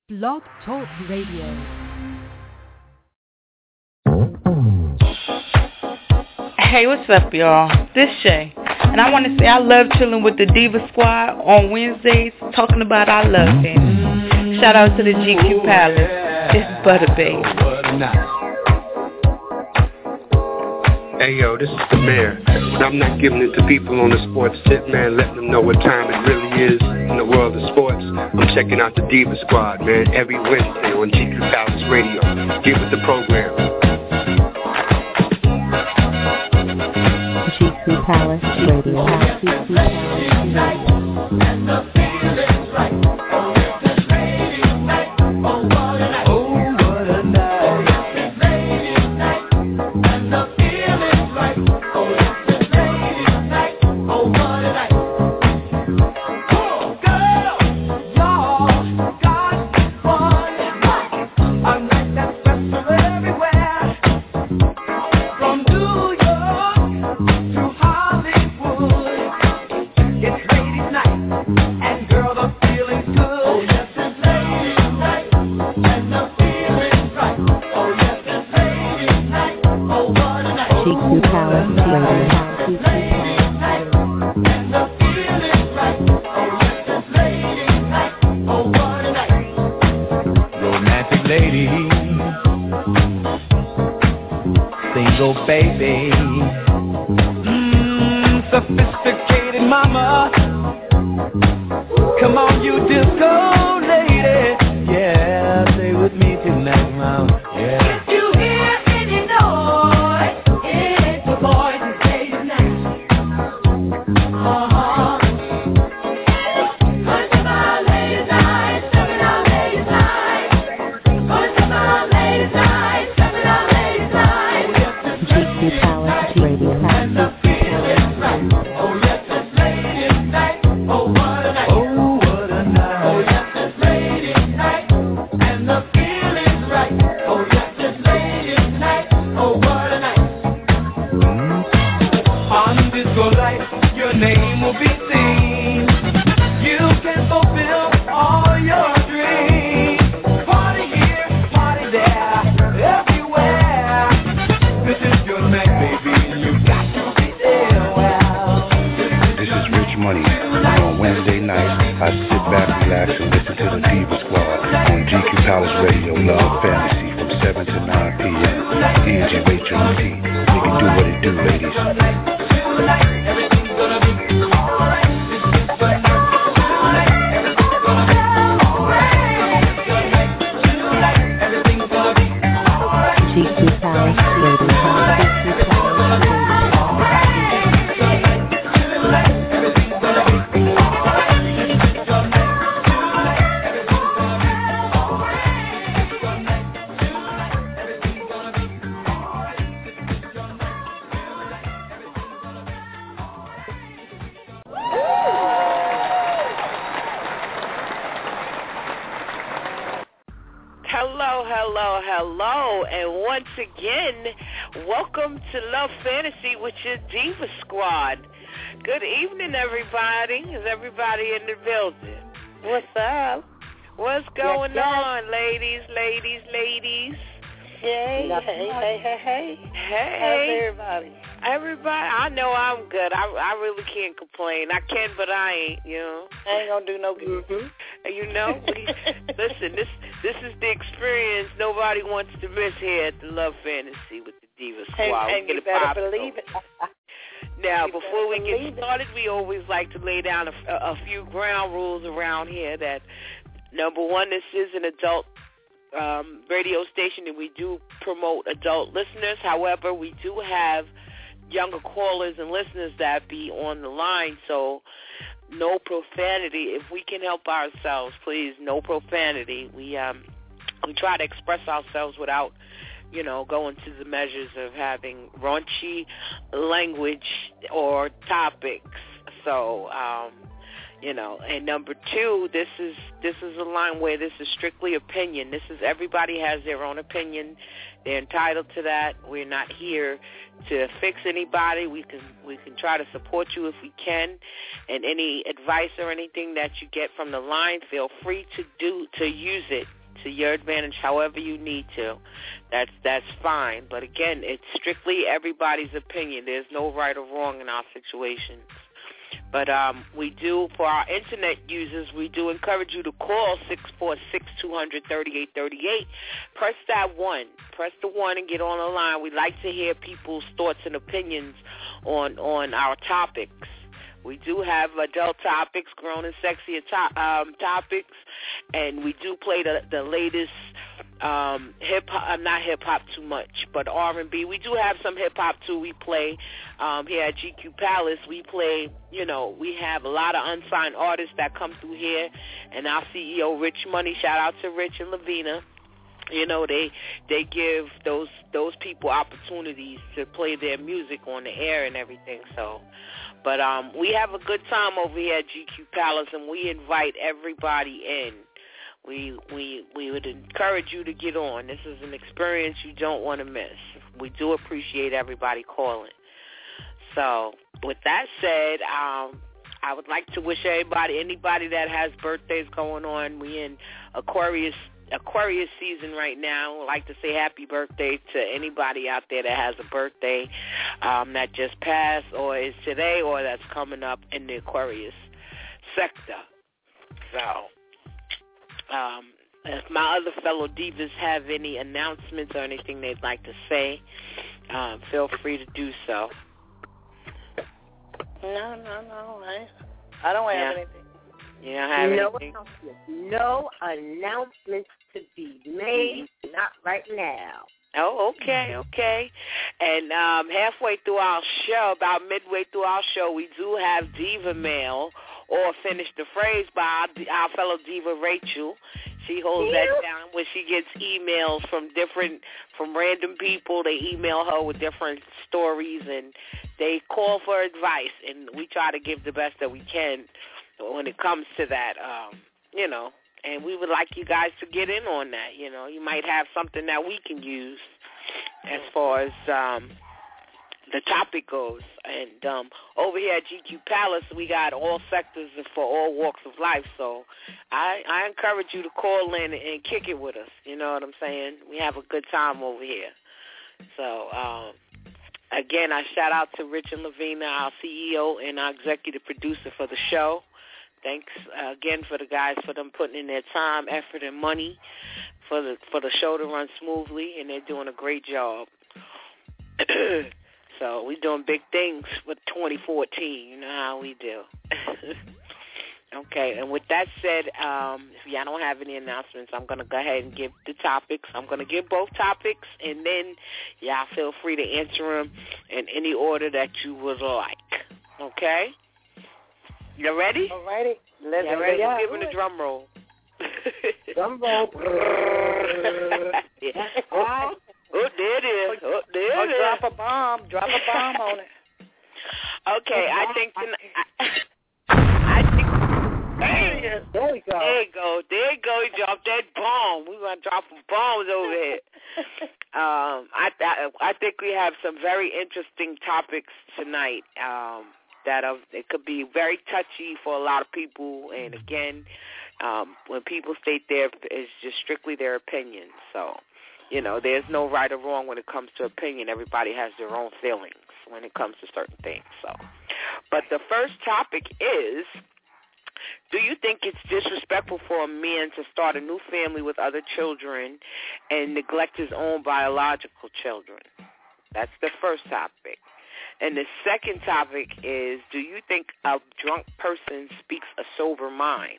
Blog Talk Radio. Hey, what's up, y'all? This Shay. And I want to say I love chilling with the Diva Squad on Wednesdays, talking about our love fantasy. Shout out to the GQ Palace. It's Butter Babe. Hey, yo, this is the mayor. When I'm not giving it to people on the sports tip, man, letting them know what time it really is in the world of sports, I'm checking out the Diva Squad, man, every Wednesday on GQ Palace Radio. Get with the program. GQ Palace Radio. GQ Palace Radio. In the building. What's up? What's going on, ladies? Hey. Hey. How's everybody? I know I'm good. I really can't complain. I can, but I ain't, you know. I ain't gonna do no good. Mm-hmm. You know, listen, this is the experience nobody wants to miss here at the Love Fantasy with the Diva Squad. And you better believe it. Now, before we get started, we always like to lay down a few ground rules around here. That, number one, this is an adult radio station, and we do promote adult listeners. However, we do have younger callers and listeners that be on the line, so no profanity. If we can help ourselves, please, no profanity. We try to express ourselves without going to the measures of having raunchy language or topics. So, And number two, this is a line where this is strictly opinion. Everybody has their own opinion. They're entitled to that. We're not here to fix anybody. We can try to support you if we can. And any advice or anything that you get from the line, feel free to use it to your advantage however you need to. That's fine. But again, it's strictly everybody's opinion. There's no right or wrong in our situations. But we do, for our internet users, we do encourage you to call 646-200-3838. Press that 1. Press the 1 and get on the line. We like to hear people's thoughts and opinions on our topics. We do have adult topics, grown and sexy topics, and we do play the latest hip-hop, not hip-hop too much, but R&B. We do have some hip-hop, too. We play here at GQ Palace. We play, we have a lot of unsigned artists that come through here, and our CEO, Rich Money, shout out to Rich and Lavina. They give those people opportunities to play their music on the air and everything, so... But we have a good time over here at GQ Palace, and we invite everybody in. We would encourage you to get on. This is an experience you don't want to miss. We do appreciate everybody calling. So with that said, I would like to wish anybody that has birthdays going on, we in Aquarius season right now. I'd like to say happy birthday to anybody out there that has a birthday that just passed or is today or that's coming up in the Aquarius sector. So if my other fellow divas have any announcements or anything they'd like to say, feel free to do so. No. I don't have anything. You don't have anything? No announcements to be made, not right now. Oh, okay. And halfway through our show, about midway through our show, we do have Diva Mail or Finish the Phrase by our fellow diva Rachel. She holds that down when she gets emails from random people. They email her with different stories, and they call for advice, and we try to give the best that we can when it comes to that, and we would like you guys to get in on that. You might have something that we can use as far as the topic goes. And over here at GQ Palace, we got all sectors for all walks of life. So I encourage you to call in and kick it with us. You know what I'm saying? We have a good time over here. So, again, I shout out to Rich and Lavina, our CEO and our executive producer for the show. Thanks again for the guys for them putting in their time, effort, and money for the show to run smoothly, and they're doing a great job. So we're doing big things with 2014. You know how we do. Okay, and with that said, if y'all don't have any announcements, I'm going to go ahead and give the topics. I'm going to give both topics, and then y'all feel free to answer them in any order that you would like. Okay? You ready? All righty. Let's give him the drum roll. Drum roll. Yeah. Oh, there it is. Drop a bomb on it. Okay, I think there we go. There you go. You dropped that bomb. We're going to drop some bombs over here. I think we have some very interesting topics tonight. It could be very touchy for a lot of people, and again, when people state it's just strictly their opinion. So, there's no right or wrong when it comes to opinion. Everybody has their own feelings when it comes to certain things. So, but the first topic is, do you think it's disrespectful for a man to start a new family with other children and neglect his own biological children? That's the first topic. And the second topic is, do you think a drunk person speaks a sober mind?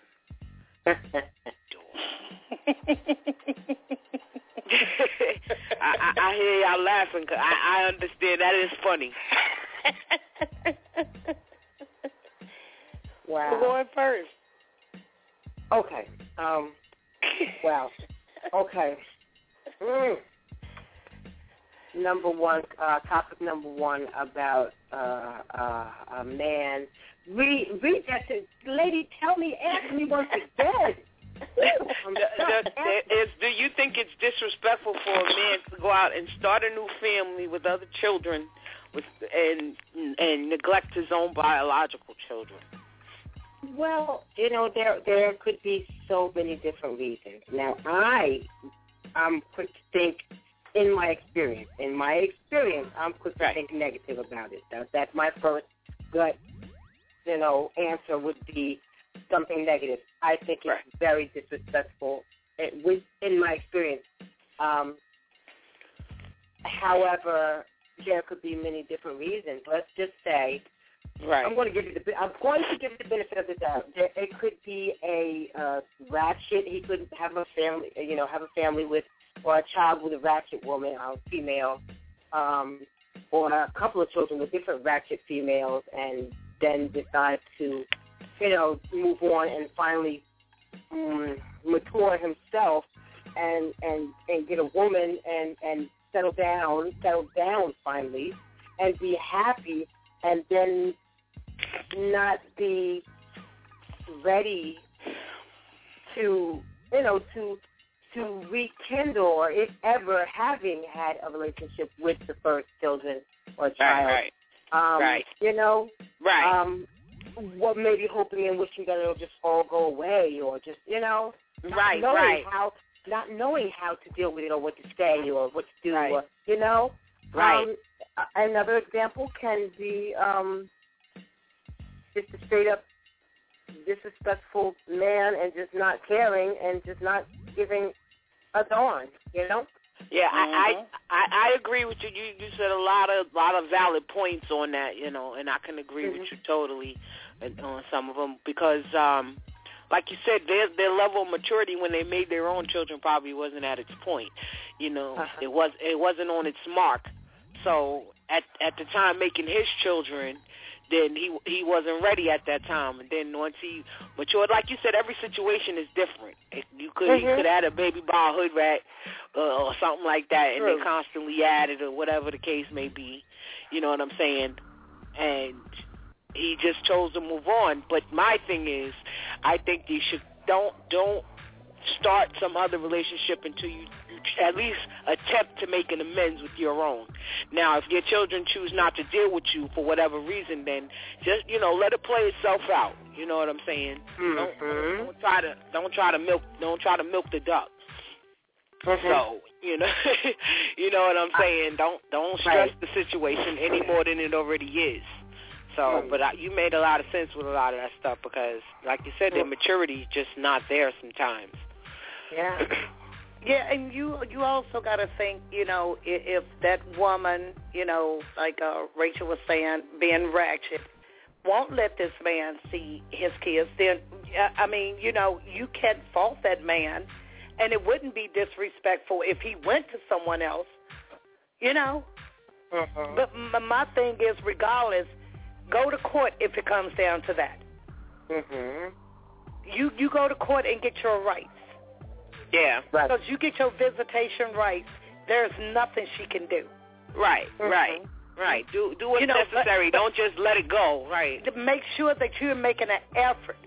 I hear y'all laughing because I understand that is funny. Wow. Who's going first? Okay. Wow. Okay. topic number one about a man. Read that. Lady, tell me, ask me once again. Do you think it's disrespectful for a man to go out and start a new family with other children and neglect his own biological children? Well, there could be so many different reasons. Now, I'm quick to think in my experience, I'm quick to think negative about it. That's my first gut, answer would be something negative. I think it's very disrespectful in my experience. However, there could be many different reasons. Let's just say, I'm going to give you the benefit of the doubt. It could be a ratchet. He could have a family with, or a child with a ratchet woman, female, or a couple of children with different ratchet females, and then decide to, move on and finally mature himself and get a woman and settle down finally, and be happy, and then not be ready to rekindle, or if ever having had a relationship with the first children or child. What maybe hoping and wishing that it'll just all go away, or just, not knowing how to deal with it, or what to say, or what to do, or, another example can be just a straight up disrespectful man, and just not caring, and just not giving a darn, Yeah, I agree with you. You said a lot of valid points on that, and I can agree with you totally on some of them, because like you said, their level of maturity when they made their own children probably wasn't at its point. It wasn't on its mark. So at the time making his children, then he wasn't ready at that time. And then once he matured, like you said, every situation is different. He could add a baby by a hood rat or something like that, and they constantly add it, or whatever the case may be. You know what I'm saying? And he just chose to move on. But my thing is, I think you should don't start some other relationship until you at least attempt to make an amends with your own. Now, if your children choose not to deal with you for whatever reason, then just let it play itself out. You know what I'm saying? Don't try to milk the duck. So you know what I'm saying. Don't stress the situation any more than it already is. So, but you made a lot of sense with a lot of that stuff, because, like you said, their maturity is just not there sometimes. Yeah. Yeah, and you also got to think, if that woman, like Rachel was saying, being ratchet, won't let this man see his kids, then, you can't fault that man, and it wouldn't be disrespectful if he went to someone else, But my thing is, regardless, go to court if it comes down to that. You go to court and get your rights. Yeah. Because you get your visitation rights, there's nothing she can do. Right. Do what's necessary. Don't just let it go. Right. To make sure that you're making an effort.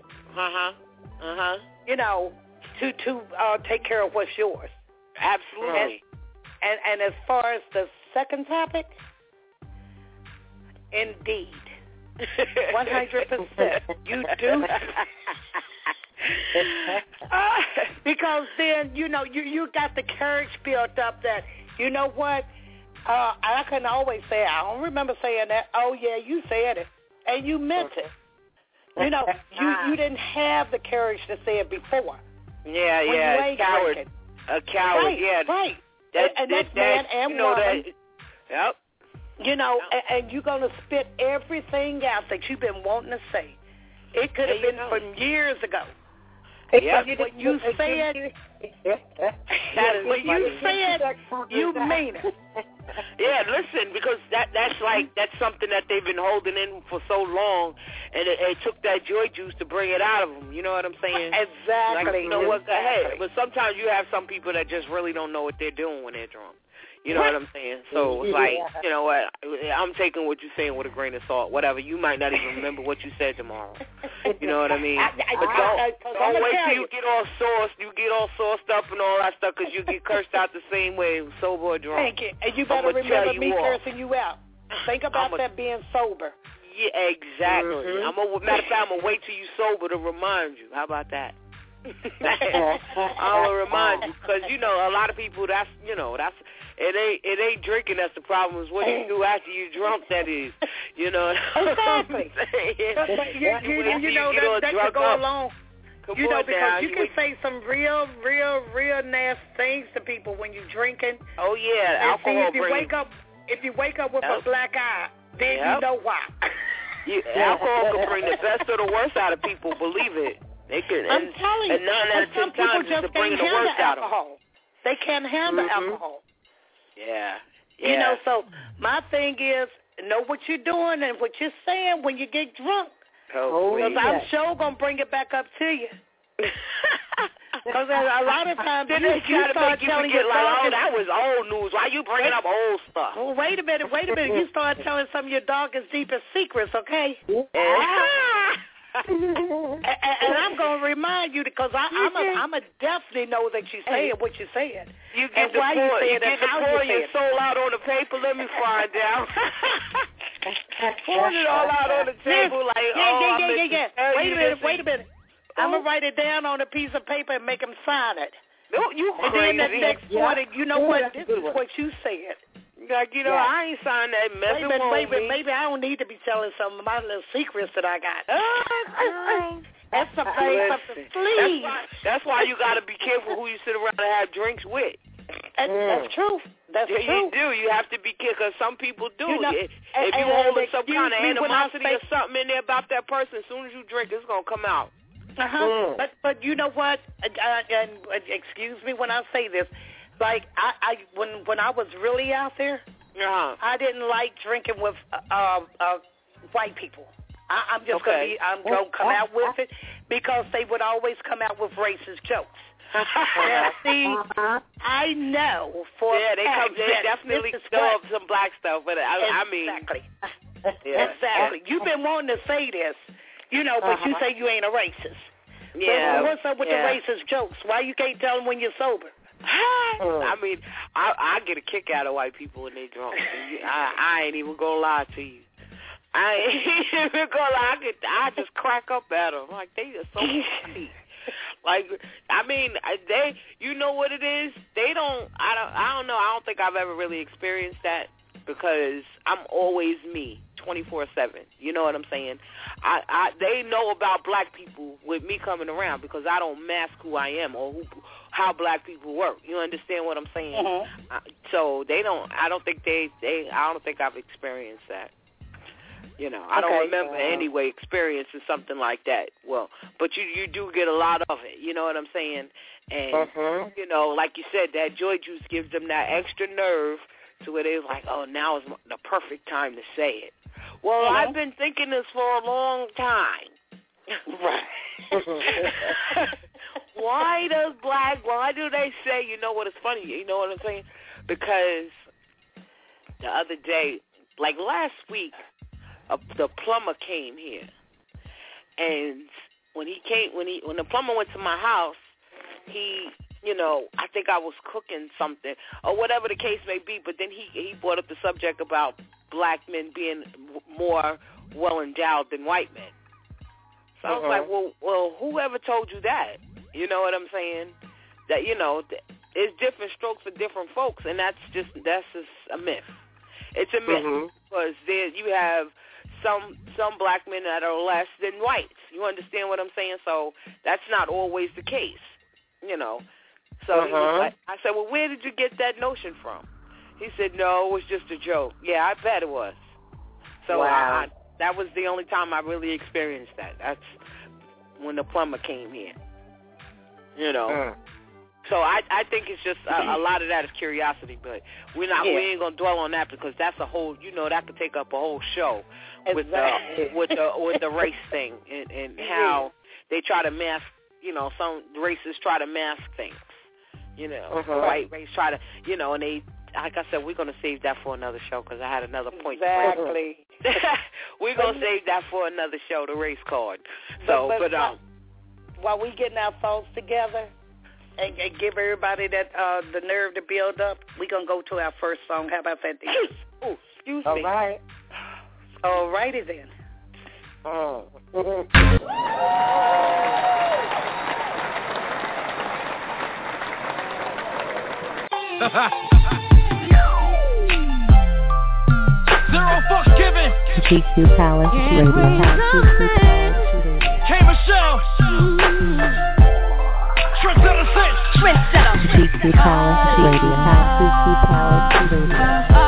To take care of what's yours. Absolutely. And as far as the second topic, indeed. 100%. You do. Because then, you got the courage built up that, what, I can always say, I don't remember saying that. Oh, yeah, you said it. And you meant it. You didn't have the courage to say it before. Yeah, a coward. Drinking. A coward, right, yeah. Right. And that's man and woman. Yep. And you're going to spit everything out that you've been wanting to say. It could have been from years ago. Yep. What you said, you mean it. Yeah, listen, because that's something that they've been holding in for so long, and it took that joy juice to bring it out of them. You know what I'm saying? Exactly. What the heck? But sometimes you have some people that just really don't know what they're doing when they're drunk. You know what I'm saying? So it's like, you know what, I'm taking what you're saying with a grain of salt. Whatever. You might not even remember what you said tomorrow. You know what I mean? But don't wait till you get all sauced up and all that stuff, because you get cursed out the same way, sober or drunk. Thank you. And you better remember me cursing you out. Think about that being sober. Yeah, exactly. Mm-hmm. Matter of fact, I'm going to wait till you sober to remind you. How about that? I'll remind you, because, you know, a lot of people, it ain't drinking that's the problem. It's what you do after you drunk, that is. You know. Exactly. you know, that could go along. You know, because you can say some real nasty things to people when you're drinking. Oh, yeah. Alcohol if you wake up with a black eye, then you know why. Alcohol can bring the best or the worst out of people, believe it. They can, I'm telling you. And 9 out of 10 times it's to bring the worst out of them. They can't handle alcohol. Yeah. You know, so my thing is, know what you're doing and what you're saying when you get drunk. Because I'm sure going to bring it back up to you. Because a lot of times you start telling your dog, that was old news. Why you bringing up old stuff? Well, wait a minute. You start telling some of your darkest, deepest secrets, okay? And I'm going to remind you, because I'm a definitely know that you're saying what you're saying. You get to pour your soul out on the paper. Let me find out. Pouring it all out on the table Yeah. Wait a minute. I'm going to write it down on a piece of paper and make them sign it. No, you crazy. And then the next morning, you know what? This is what you said. Like, you know, I ain't signed that message. Maybe I don't need to be telling some of my little secrets that I got. That's something, please. That's why you got to be careful who you sit around and have drinks with. That's true. That's true. You do. You have to be careful, because some people do. You know, if you hold some kind of animosity or something in there about that person, as soon as you drink, it's going to come out. But you know what? And excuse me when I say this. Like when I was really out there, I didn't like drinking with white people. I'm gonna come out with it, because they would always come out with racist jokes. See, I know for they definitely throw up some black stuff, but I mean exactly. You've been wanting to say this, you know, but you say you ain't a racist. Yeah. So what's up with the racist jokes? Why you can't tell them when you're sober? I mean, I get a kick out of white people when they drunk. I ain't even gonna lie to you. I ain't even gonna lie. I just crack up at them. Like, they are so funny. Like, I mean, they, you know what it is? They don't. I don't know. I don't think I've ever really experienced that, because I'm always me, 24/7. You know what I'm saying? They know about black people with me coming around, because I don't mask who I am or how black people work. You understand what I'm saying? So they don't. I don't think I don't think I've experienced that. You know, I don't remember anyway experiencing something like that. Well, but you do get a lot of it. You know what I'm saying? And you know, like you said, that joy juice gives them that extra nerve to where they're like, oh, now is the perfect time to say it. Well, I've been thinking this for a long time. Right. Why do they say, you know what, it's funny, you know what I'm saying? Because the other day, like last week, the plumber came here. And when the plumber went to my house, he, you know, I think I was cooking something or whatever the case may be, but then he brought up the subject about black men being more well-endowed than white men. So I was like, well, whoever told you that? You know what I'm saying? That, you know, it's different strokes for different folks, and that's just a myth. It's a myth, because you have some black men that are less than whites. You understand what I'm saying? So that's not always the case, you know. So he was like, I said, well, where did you get that notion from? He said, no, it was just a joke. Yeah, I bet it was. So that was the only time I really experienced that. That's when the plumber came here. You know. So I think it's just a lot of that is curiosity, but we ain't gonna dwell on that, because that's a whole, you know, that could take up a whole show with the race thing and how they try to mask, you know, some races try to mask things. You know, white race try to, you know, and they like I said, we're going to save that for another show because I had another point. Exactly. We're going to save that for another show, the race card. So, while we getting our thoughts together and give everybody that the nerve to build up, we're going to go to our first song. How about that? Oh, excuse me. All right. All righty then. Oh. Zero fucks given. GQ Palace Radio. K. Michelle. Trendsetter 6. GQ Palace Radio. GQ Palace Radio.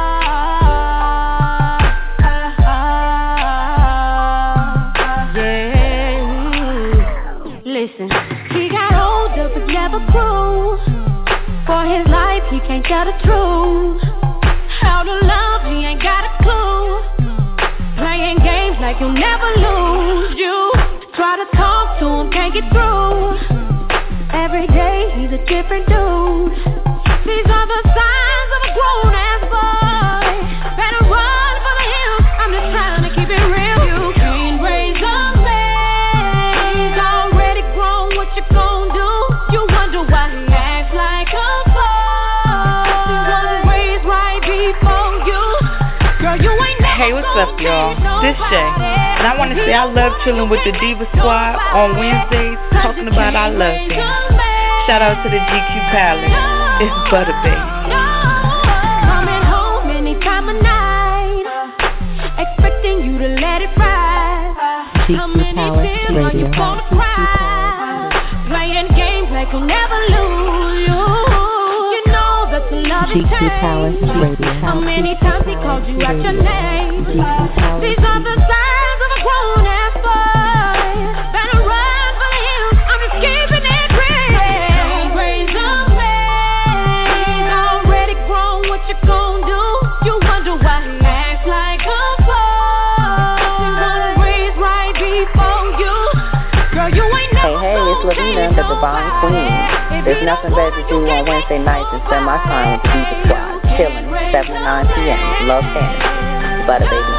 Listen, he got older but never grew. For his life he can't tell the truth. How to love he ain't got a clue. Playing games like you'll never lose. You try to talk to him, can't get through. Every day he's a different dude. These are the signs of a grown-ass boy. Better run for the hills, I'm just trying to keep it real. You can't raise a man, he's already grown, what you gon' do? You wonder why he acts like a boy. He wasn't raised right before you. Girl, you ain't never. Hey, what's up, y'all? This Shay. And I want to say I love chilling with the Diva Squad on Wednesdays, talking about our love things. Shout out to the GQ Palace. It's Butter Baby. Coming home any time of night, expecting you to let it ride. How many tears are you gonna cry? Playing games like you'll never lose. You know that the love is changed. How many times he called you out your name? These are the signs of a grown-ass boy. Better run for the hills, I'm just keeping it real. Can't raise a man, he's already grown, what you gon' do? You wonder why he acts like a boy. He wasn't raised right before you. Girl, you ain't never. Hey, it's Lavina, the Divine Queen. There's nothing better to do on Wednesday nights than spend my time with the Diva Squad, chilling, 7 to 9 p.m. Love Fantasy. Butter Baby.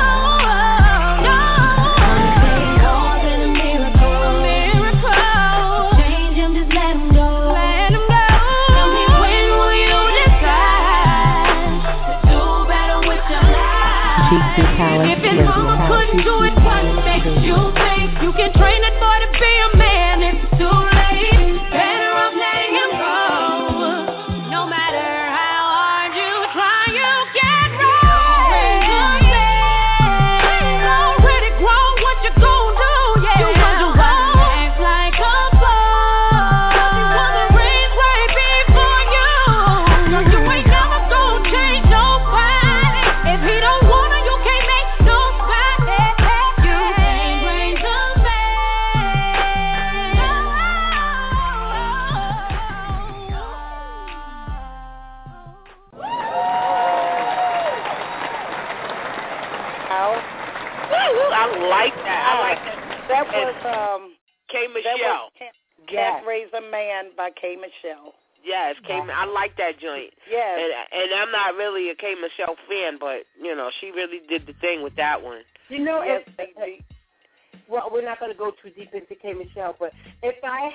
If his mama couldn't do it, what makes you think you can train that boy to be a man? It's too late. Better off letting him go. No matter how hard you try, you can't raise a man. He's already grown, what you gon' do? Yeah. You wonder why he acts like a boy. He wasn't raised right before you. Girl, you ain't never gonna change nobody. If he don't wanna, you can't make nobody. You can't raise a man. I like that. I like that. That was K. Michelle. Can't Raise a Man by K. Michelle. Yes, I like that joint. Yes. And I'm not really a K. Michelle fan, but, you know, she really did the thing with that one. You know, well, we're not going to go too deep into K. Michelle, but if I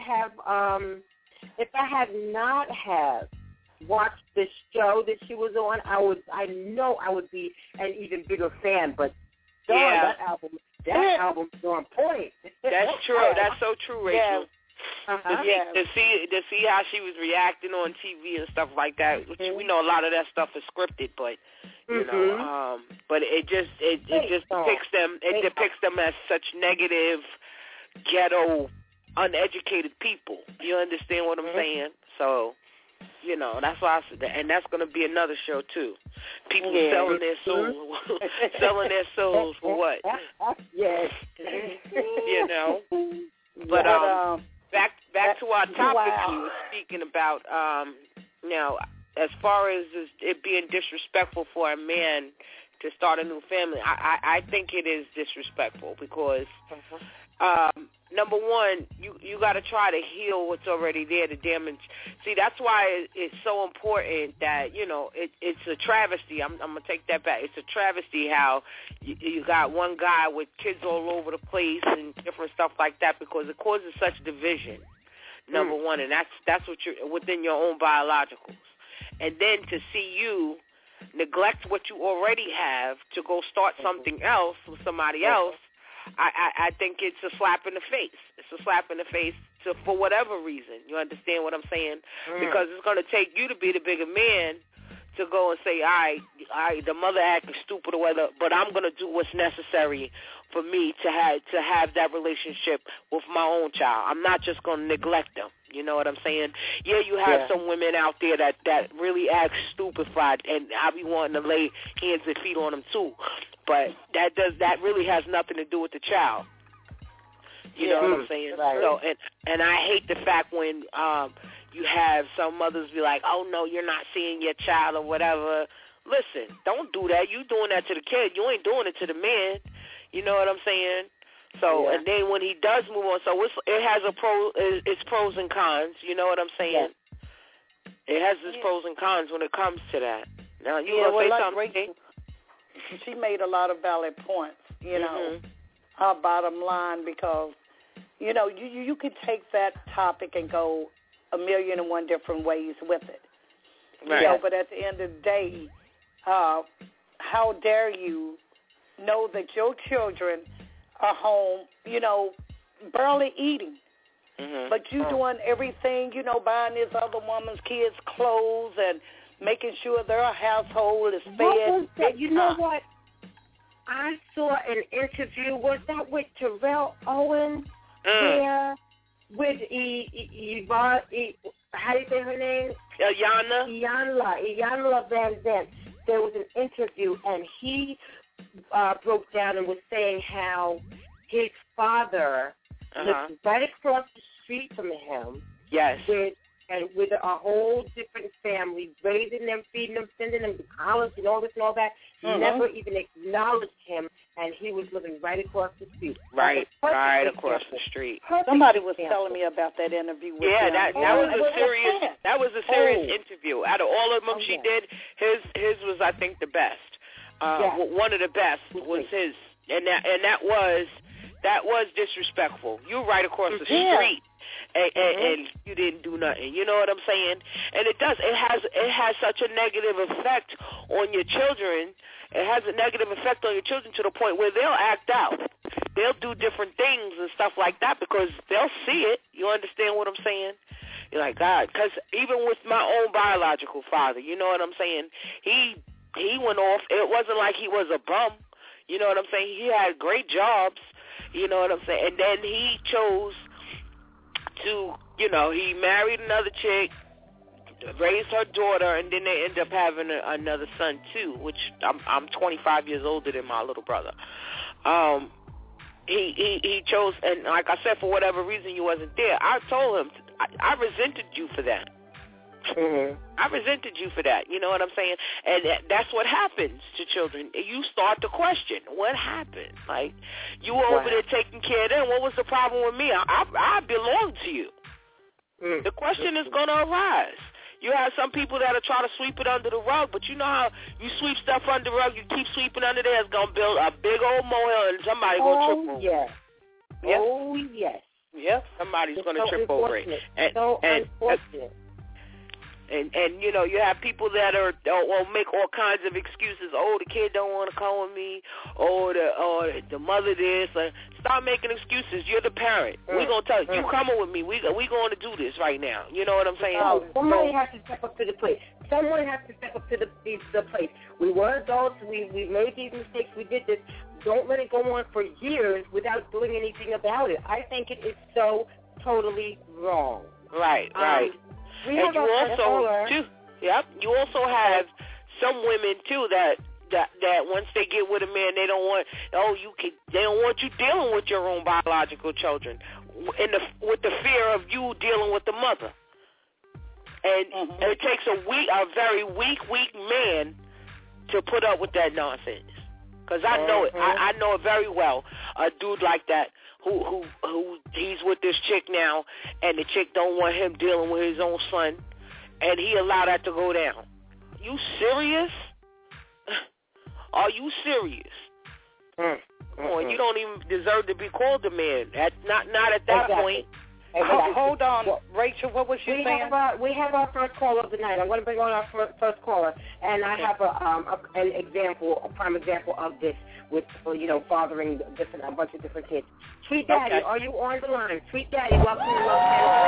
had not have watched the show that she was on, I know I would be an even bigger fan. But yeah, that album's on point. That's true. That's so true, Rachel. Yeah. To see how she was reacting on TV and stuff like that, which we know a lot of that stuff is scripted, but you know, but it just depicts them as such negative, ghetto, uneducated people. You understand what I'm saying? So, you know, that's why and that's going to be another show too. People selling their souls, selling their souls for what? Yes. You know, but Back to our topic we were speaking about, now, as far as it being disrespectful for a man to start a new family, I think it is disrespectful because number one, you got to try to heal what's already there, the damage. See, that's why it's so important that, you know, it's a travesty. I'm going to take that back. It's a travesty how you got one guy with kids all over the place and different stuff like that, because it causes such division, number one, and that's what you're within your own biologicals. And then to see you neglect what you already have to go start something else with somebody else, I think it's a slap in the face. It's a slap in the face for whatever reason. You understand what I'm saying? Because it's going to take you to be the bigger man to go and say, all right, the mother acting stupid or whatever, but I'm going to do what's necessary for me to have that relationship with my own child. I'm not just going to neglect them. You know what I'm saying? Yeah, you have some women out there that really act stupefied, and I be wanting to lay hands and feet on them too. But that really has nothing to do with the child. You know what I'm saying? Right. So and I hate the fact when you have some mothers be like, oh no, you're not seeing your child or whatever. Listen, don't do that. You doing that to the kid. You ain't doing it to the man. You know what I'm saying? So and then when he does move on, so it has its pros and cons. You know what I'm saying? It has its pros and cons when it comes to that. Now you want to say something? Rachel, she made a lot of valid points. You know, her bottom line, because you know you could take that topic and go 1,000,001 different ways with it. Right. You know, but at the end of the day, how dare you know that your children are home, you know, barely eating. But you doing everything, you know, buying this other woman's kids' clothes and making sure their household is fed. What was that? You know what? I saw an interview. Was that with Terrell Owens? There with Yvonne, how do you say her name? Iyanla Van Zandt. There was an interview, and he broke down and was saying how his father lived right across the street from him. Yes. With a whole different family, raising them, feeding them, sending them to college and all this and all that. Never even acknowledged him, and he was living right across the street. Right across the street. Somebody was telling me about that interview with him. That was a serious interview. Out of all of them she did, his was, I think, the best. One of the best was his, and that was disrespectful. You right across the street, and you didn't do nothing. You know what I'm saying? And it has such a negative effect on your children. It has a negative effect on your children to the point where they'll act out. They'll do different things and stuff like that because they'll see it. You understand what I'm saying? You're like, God, because even with my own biological father, you know what I'm saying? He went off. It wasn't like he was a bum. You know what I'm saying? He had great jobs. You know what I'm saying? And then he chose to, you know, he married another chick, raised her daughter, and then they ended up having another son too, which I'm 25 years older than my little brother. He chose, and like I said, for whatever reason you wasn't there. I told him, I resented you for that. I resented you for that. You know what I'm saying? And that's what happens to children. You start to question what happened. Like, you were over there taking care of them. What was the problem with me? I belong to you. The question is going to arise. You have some people that are trying to sweep it under the rug, but you know how you sweep stuff under the rug, you keep sweeping under there, it's going to build a big old molehill, and somebody's going to trip over it. Yep. Oh, yes. Yep. Somebody's going to trip over it. Unfortunate. And you know, you have people that will make all kinds of excuses. Oh, the kid don't want to come with me. Or the mother this. Stop making excuses. You're the parent. We're going to tell you, you coming with me. We going to do this right now. You know what I'm saying? Somebody has to step up to the plate. Someone has to step up to the plate. We were adults. We made these mistakes. We did this. Don't let it go on for years without doing anything about it. I think it is so totally wrong. Right. And you also have some women too that once they get with a man, they don't want you dealing with your own biological children, with the fear of you dealing with the mother. And it takes a very weak man to put up with that nonsense. Because I know it. I know it very well. A dude like that who he's with this chick now, and the chick don't want him dealing with his own son, and he allowed that to go down. You serious? Are you serious? Come on, you don't even deserve to be called a man. Not at that point. Hold on, Rachel. What was you saying? We have our first caller of the night. I'm going to bring on our first caller, and I have a prime example of this with fathering a bunch of different kids. Sweet Daddy, are you on the line? Sweet Daddy, welcome to Love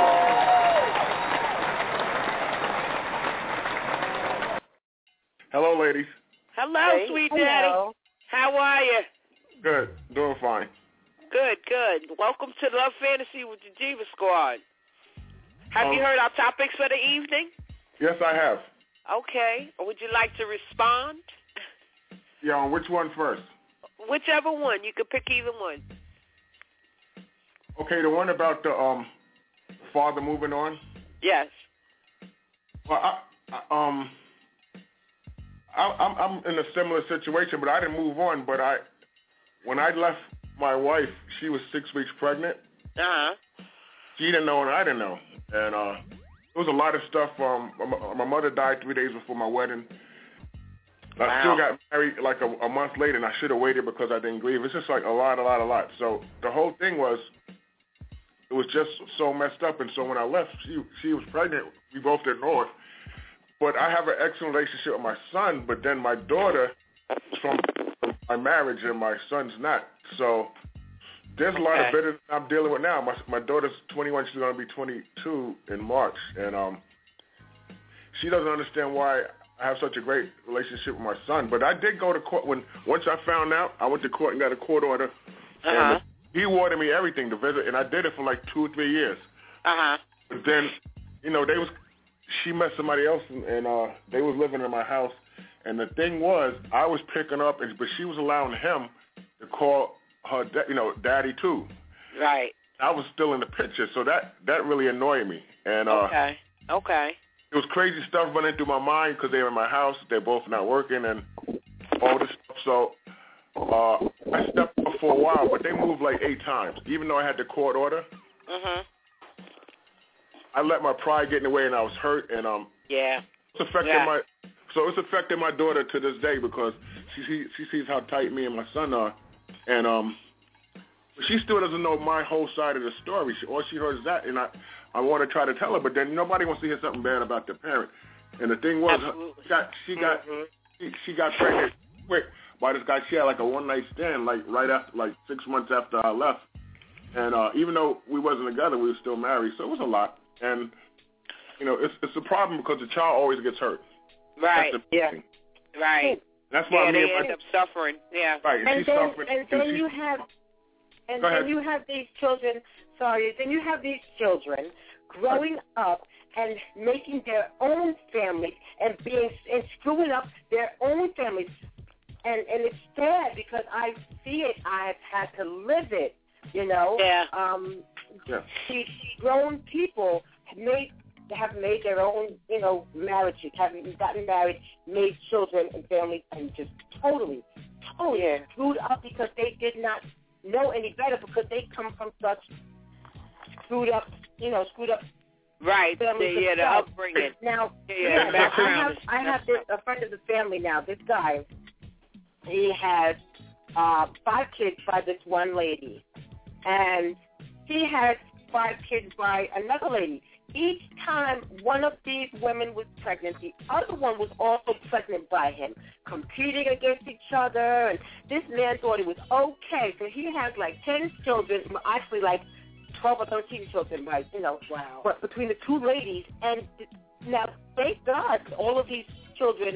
Fantasy. Hello, ladies. Hello, Sweet Daddy. How are you? Good, doing fine. Good. Welcome to Love Fantasy with the Diva Squad. Have you heard our topics for the evening? Yes, I have. Okay. Would you like to respond? Yeah, on which one first? Whichever one. You can pick either one. Okay, the one about the father moving on? Yes. Well, I'm in a similar situation, but I didn't move on. But when I left my wife, she was 6 weeks pregnant. She didn't know and I didn't know. And there was a lot of stuff. My mother died 3 days before my wedding. Wow. I still got married like a month later, and I should have waited because I didn't grieve. It's just like a lot. So the whole thing was, it was just so messed up. And so when I left, she was pregnant. We both didn't know it. But I have an excellent relationship with my son, but then my daughter is from my marriage and my son's not. So there's a lot of bitterness I'm dealing with now. My daughter's 21. She's going to be 22 in March. And she doesn't understand why I have such a great relationship with my son. But I did go to court. Once I found out, I went to court and got a court order. And he awarded me everything to visit, and I did it for like 2 or 3 years. But then, she met somebody else, and they was living in my house. And the thing was, I was picking up, but she was allowing him to call her, daddy too. Right. I was still in the picture, so that really annoyed me. And Okay. It was crazy stuff running through my mind because they were in my house. They're both not working and all this stuff. So I stepped up for a while, but they moved like 8 times, even though I had the court order. I let my pride get in the way, and I was hurt. And it's affecting my daughter to this day because she sees how tight me and my son are, and she still doesn't know my whole side of the story. All she heard is that, and I want to try to tell her, but then nobody wants to hear something bad about the parent. And the thing was, she got pregnant quick by this guy. She had like a one-night stand, like right after, like 6 months after I left. And even though we wasn't together, we were still married, so it was a lot. And it's a problem because the child always gets hurt. Right. Right. That's why they end up suffering. Yeah. Right. And then you have these children. Then you have these children growing up and making their own families and screwing up their own families. And it's sad because I see it. I've had to live it. Grown people have made their own, marriages, have gotten married, made children and families, and just totally screwed up because they did not know any better because they come from such screwed up. Right. Families the upbringing. Now, I have a friend of the family now. This guy, he has 5 kids by this one lady, and he has 5 kids by another lady. Each time one of these women was pregnant, the other one was also pregnant by him, competing against each other. And this man thought it was okay. So he has like 10 children, actually like 12 or 13 children, right? Wow. But between the 2 ladies, and now, thank God, all of these children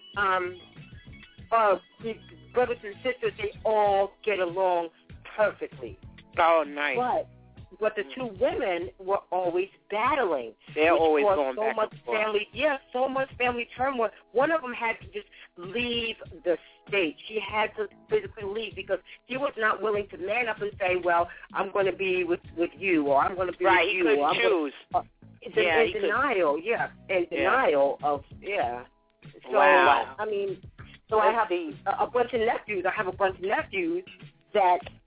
are brothers and sisters. They all get along perfectly. Oh, nice. But the 2 women were always battling. They're always going back and forth. So much family turmoil. One of them had to just leave the state. She had to physically leave because he was not willing to man up and say, well, I'm going to be with you, or I'm going to be with you. He couldn't choose. In denial, of. So, wow. I have a bunch of nephews. I have a bunch of nephews that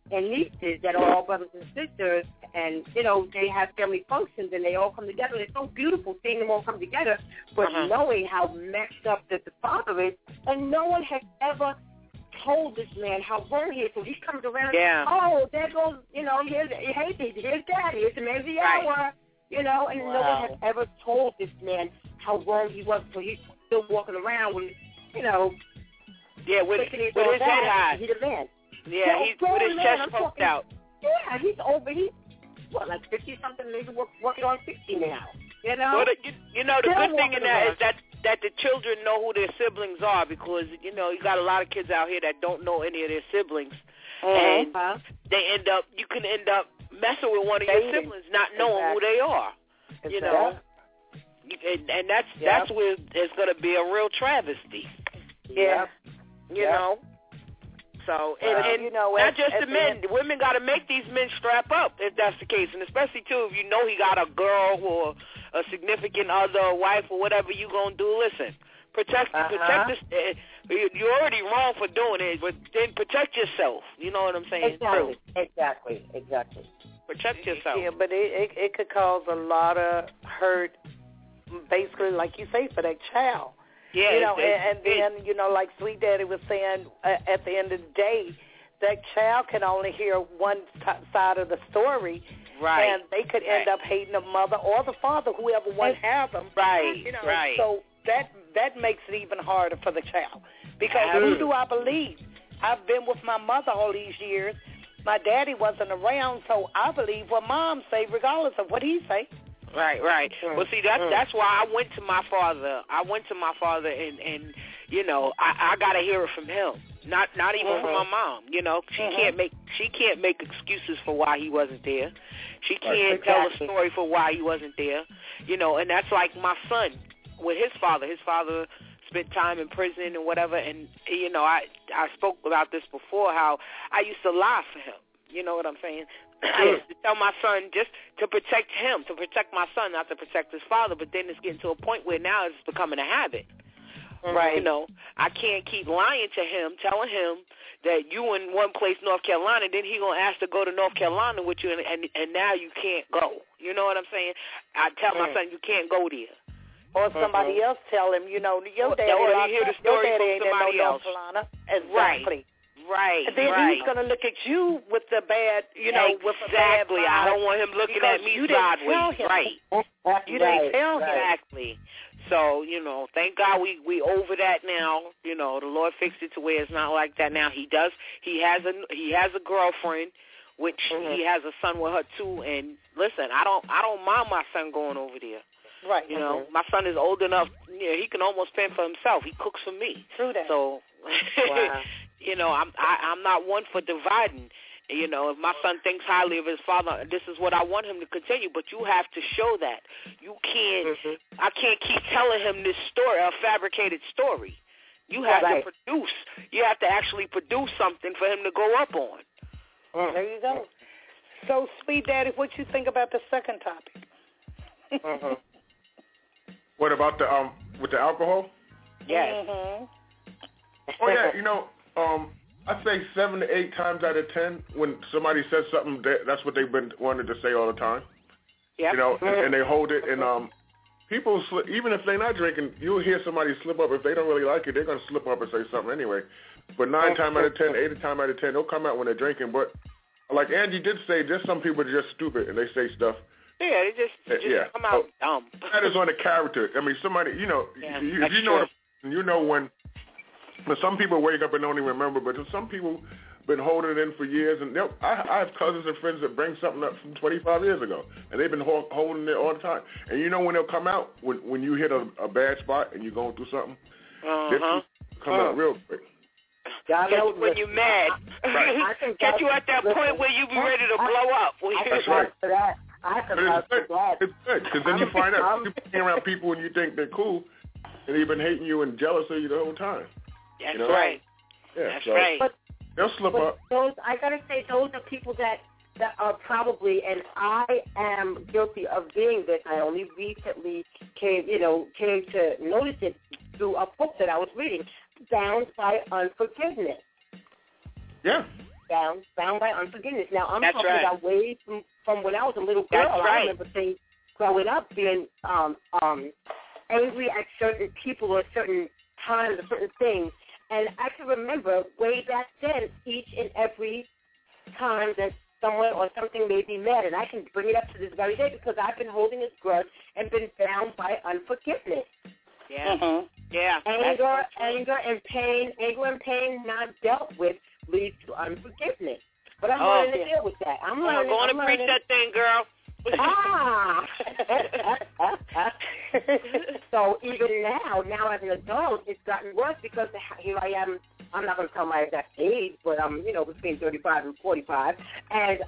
and nieces that are all brothers and sisters, and, you know, they have family functions, and they all come together. It's so beautiful seeing them all come together, but knowing how messed up that the father is, and no one has ever told this man how wrong he is. So he comes around, oh, there goes, you know, here's Daddy, here's the man of the hour, you know, and no one has ever told this man how wrong he was, so he's still walking around with, you know, with his head high. He's a man. Yeah, he's with his chest poked out. Yeah, he's what, like 50-something, maybe working on 60 now, you know? Well, you know, the good thing in that is that the children know who their siblings are, because, you know, you got a lot of kids out here that don't know any of their siblings. And you can end up messing with one of your siblings not knowing who they are, you know? And that's where it's going to be a real travesty. Yeah. You know? So, and you know, not just the men. The women got to make these men strap up if that's the case. And especially, too, if you know he got a girl or a significant other, a wife or whatever you going to do, listen, protect this. You're already wrong for doing it, but then protect yourself. You know what I'm saying? Exactly. Protect yourself. Yeah, but it could cause a lot of hurt, basically, like you say, for that child. Yeah, you know, and then, you know, like Sweet Daddy was saying, at the end of the day, that child can only hear one side of the story, and they could end up hating the mother or the father, whoever one has them. You know, so that makes it even harder for the child, because who do I believe? I've been with my mother all these years. My daddy wasn't around, so I believe what Mom say, regardless of what he say. Right. Well, see, that's why I went to my father. And you know, I got to hear it from him, not even from my mom. You know, she can't make excuses for why he wasn't there. She can't tell a story for why he wasn't there. You know, and that's like my son with his father. His father spent time in prison and whatever. And you know, I spoke about this before, how I used to lie for him. You know what I'm saying? I used to tell my son just to protect him, to protect my son, not to protect his father. But then it's getting to a point where now it's becoming a habit. Right. You know, I can't keep lying to him, telling him that you in one place, North Carolina, then he going to ask to go to North Carolina with you, and now you can't go. You know what I'm saying? I tell my son you can't go there. Or somebody else tell him, you know, your daddy ain't in North Carolina. Exactly. Right. And then he's going to look at you with the bad, you know, with a bad vibe. I don't want him looking at me sideways. Right. You didn't tell him. Exactly. So, you know, thank God we over that now. You know, the Lord fixed it to where it's not like that now. He has a girlfriend, which he has a son with her too. And listen, I don't mind my son going over there. Right. You know, my son is old enough. Yeah, he can almost fend for himself. He cooks for me. True that. So, you know, I'm not one for dividing. You know, if my son thinks highly of his father, this is what I want him to continue. But you have to show that. You can't. I can't keep telling him this story, a fabricated story. You have to produce. You have to actually produce something for him to go up on. There you go. So, Sweet Daddy, what you think about the second topic? What about the with the alcohol? Yes. Oh yeah, you know, I say 7 to 8 times out of 10 when somebody says something, that's what they've been wanting to say all the time. Yeah. You know, and they hold it, and people even if they're not drinking, you'll hear somebody slip up. If they don't really like it, they're gonna slip up and say something anyway. But 9 times out of 10, 8 times out of 10, they'll come out when they're drinking. But like Angie did say, there's some people that are just stupid and they say stuff. Yeah, they just come out dumb. That is on the character. I mean, somebody, you know, you know when some people wake up and don't even remember, but some people been holding it in for years. And I have cousins and friends that bring something up from 25 years ago, and they've been holding it all the time. And you know when they'll come out, when you hit a bad spot and you're going through something, this will come out real quick. When you're mad. Get you at that point where you be ready to blow up. That's right. It's good, because then you find out you're being around people and you think they're cool, and they've been hating you and jealous of you the whole time. That's right. Yeah, that's right. But they'll slip up. I gotta say, those are people that are probably, and I am guilty of being this. I only recently came to notice it through a book that I was reading, Bound by Unforgiveness. Yeah. bound by unforgiveness. Now, I'm talking about way from when I was a little girl. I remember things growing up being angry at certain people or certain times or certain things. And I can remember way back then, each and every time that someone or something made me mad, and I can bring it up to this very day because I've been holding this grudge and been bound by unforgiveness. Yeah. Mm-hmm. Yeah. Anger and pain not dealt with leads to unforgiveness. But I'm learning to deal with that. I'm learning. Go on and preach that thing, girl. So even now as an adult, it's gotten worse because here I am. I'm not going to tell my exact age, but I'm, between 35 and 45. And,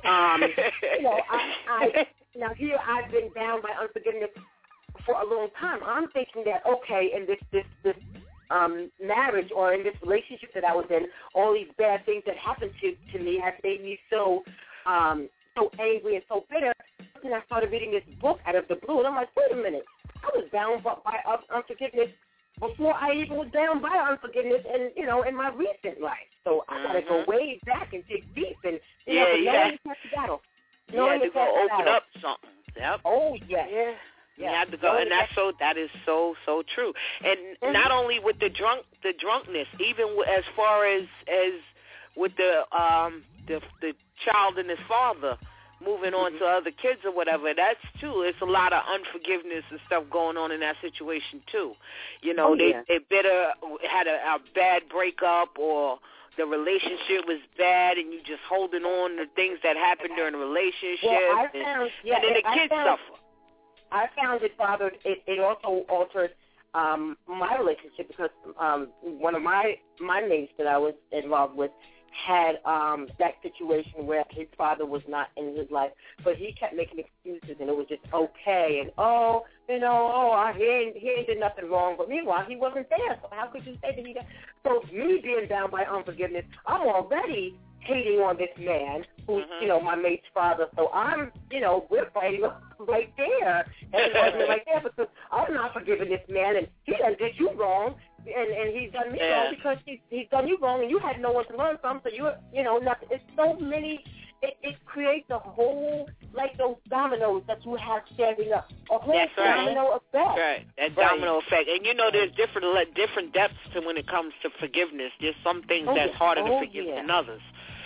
now here I've been bound by unforgiveness for a long time. I'm thinking that, okay, in this marriage or in this relationship that I was in, all these bad things that happened to me have made me so angry and so bitter. And I started reading this book out of the blue, and I'm like, wait a minute. I was bound by unforgiveness before I even was bound by unforgiveness in my recent life. So I got to go way back and dig deep and, you have to battle. You have to go open up something. Yep. Oh, yes. Yeah. You have to go, and that is so true. And not only with the drunkenness, even as far as with the child and his father moving on to other kids or whatever, that's too. It's a lot of unforgiveness and stuff going on in that situation too. They bitter, had a bad breakup, or the relationship was bad, and you just holding on to things that happened during the relationship, and then the kids suffer. I found it bothered. It also altered my relationship because one of my mates that I was involved with had that situation where his father was not in his life, but he kept making excuses, and it was just okay, and he ain't did nothing wrong, but meanwhile he wasn't there, so how could you say that he got? So me being bound by unforgiveness, I'm already hating on this man who's, my mate's father, so I'm, we're fighting right there, and it wasn't right there because I'm not forgiving this man, and he done did you wrong, and he's done me wrong because he's done you wrong, and you had no one to learn from, so nothing. It's so many. It creates a whole, like those dominoes that you have standing up, a whole domino effect. That's right, that domino effect. And there's different depths to when it comes to forgiveness. There's some things that's harder to forgive than others.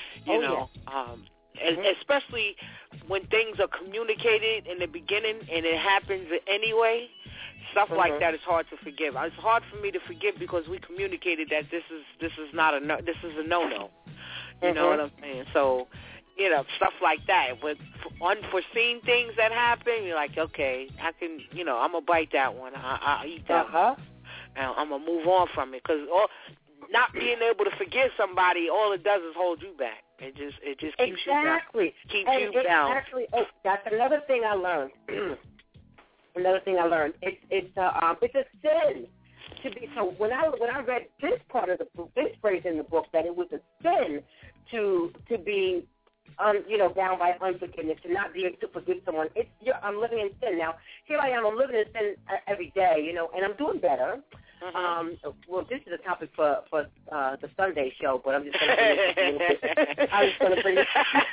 Especially when things are communicated in the beginning and it happens anyway. Stuff like that is hard to forgive. It's hard for me to forgive because we communicated that this is a no-no. You know what I'm saying? So, stuff like that. With unforeseen things that happen, you're like, okay, I can, I'm going to bite that one. I'll eat that one. I'm going to move on from it. Because not being able to forgive somebody, all it does is hold you back. It just keeps you down. Keeps you down. Actually, that's another thing I learned. It's a sin to be. So when I read this part of this phrase in the book, that it was a sin to be down by unforgiveness, to not be able to forgive someone. I'm living in sin now. Here I am. I'm living in sin every day, and I'm doing better. Well, this is a topic for the Sunday show, but I'm just going to bring it.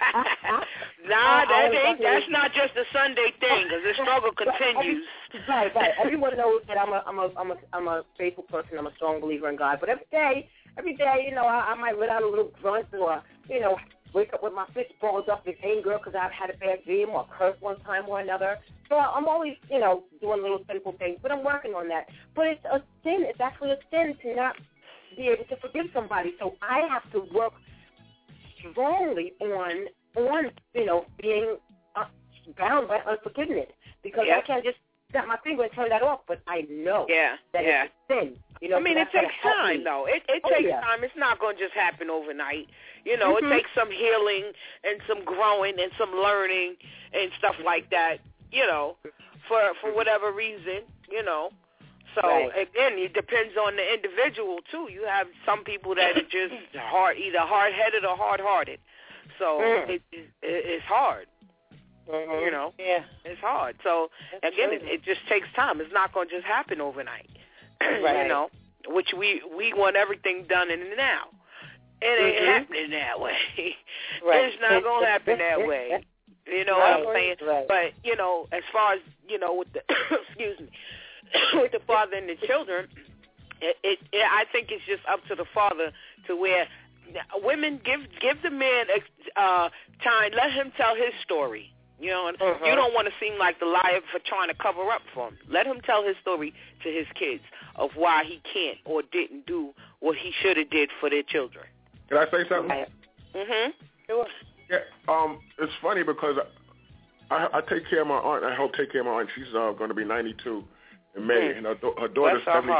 That's not just a Sunday thing, because the struggle continues. Right. Everyone knows that I'm a faithful person. I'm a strong believer in God. But every day, I might let out a little grunt or, wake up with my fist balls up in anger because I've had a bad dream or cursed one time or another. So I'm always, doing little sinful things, but I'm working on that. But it's a sin. It's actually a sin to not be able to forgive somebody. So I have to work strongly on being bound by unforgiveness because I can't just snap my finger and turn that off, but I know that it's a sin. It takes time, though. It takes time. It's not going to just happen overnight. It takes some healing and some growing and some learning and stuff like that, for whatever reason, So, again, it depends on the individual, too. You have some people that are just either hard-headed or hard-hearted. So it's hard. It's hard. So, again, it just takes time. It's not going to just happen overnight, which we want everything done in the now. It ain't happening that way. Right. It's not going to happen that way. You know what I'm saying? Right. But, you know, as far as, you know, with the, excuse me, with the father and the children, I think it's just up to the father to where women give the man time. Let him tell his story. You know, you don't want to seem like the liar for trying to cover up for him. Let him tell his story to his kids of why he can't or didn't do what he should have did for their children. Can I say something? Sure. Yeah. It's funny because I take care of my aunt. I help take care of my aunt. She's going to be 92 in May, and her daughter's 70.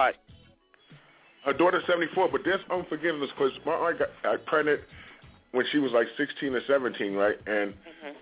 Her daughter's 74, but there's unforgiveness because my aunt got pregnant when she was like 16 or 17, right? And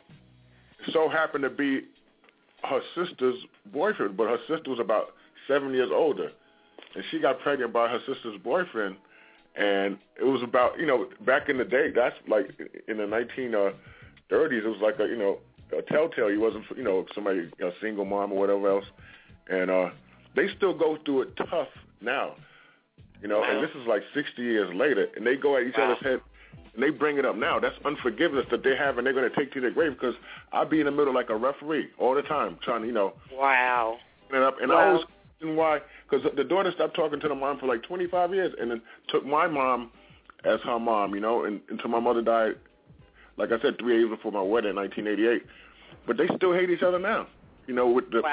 it so happened to be her sister's boyfriend, but her sister was about 7 years older. And she got pregnant by her sister's boyfriend. And it was about, you know, back in the day, that's like in the 1930s, it was like a telltale. He wasn't, you know, somebody, a single mom or whatever else. And they still go through it tough now. You know, and this is like 60 years later, and they go at each other's head, and they bring it up now. That's unforgiveness that they have, and they're going to take to their grave because I'll be in the middle like a referee all the time trying to, you know. Wow. And I always question why, because the daughter stopped talking to the mom for like 25 years and then took my mom as her mom, you know, and until my mother died, like I said, 3 years before my wedding in 1988. But they still hate each other now, you know, with the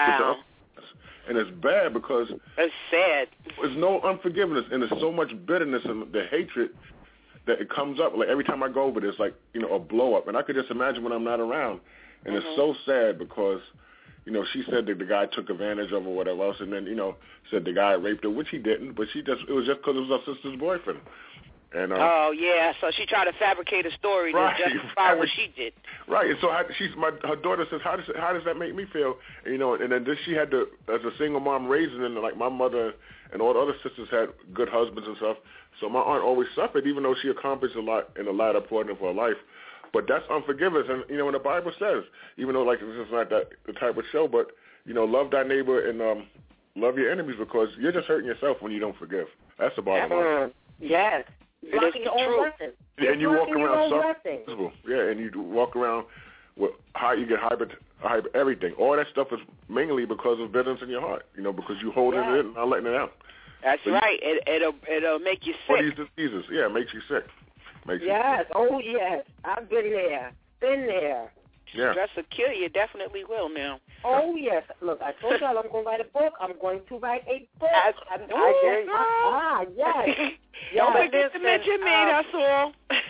and it's bad because it's sad. There's no unforgiveness, and there's so much bitterness and the hatred that it comes up. Like every time I go over, there's like, you know, a blow up, and I could just imagine when I'm not around, and it's so sad because, you know, she said that the guy took advantage of her or whatever else, and then, you know, said the guy raped her, which he didn't, but it was just because it was her sister's boyfriend. And, so she tried to fabricate a story to justify what she did. Right, and so her daughter says, how does that make me feel? And, you know, and then she had to, as a single mom raising, and like my mother and all the other sisters had good husbands and stuff. So my aunt always suffered, even though she accomplished a lot in the latter part of her life. But that's unforgiveness, and you know, when the Bible says, even though like this is not that the type of show, but you know, love thy neighbor and love your enemies because you're just hurting yourself when you don't forgive. That's the bottom line. Yes. Blocking your own blessings. And you walk around suffering. Yeah, and you walk around with you get everything. All that stuff is mainly because of bitterness in your heart. You know, because you hold it in and not letting it out. That's so right. It'll make you sick. All these diseases, it makes you sick. Yes. Oh yes, I've been there. Been there. Yeah. Stress will kill you. Definitely will now. Oh yes. Look, I told y'all I'm going to write a book. I'm going to write a book. I hear you. Yes. Don't forget to mention me. That's all.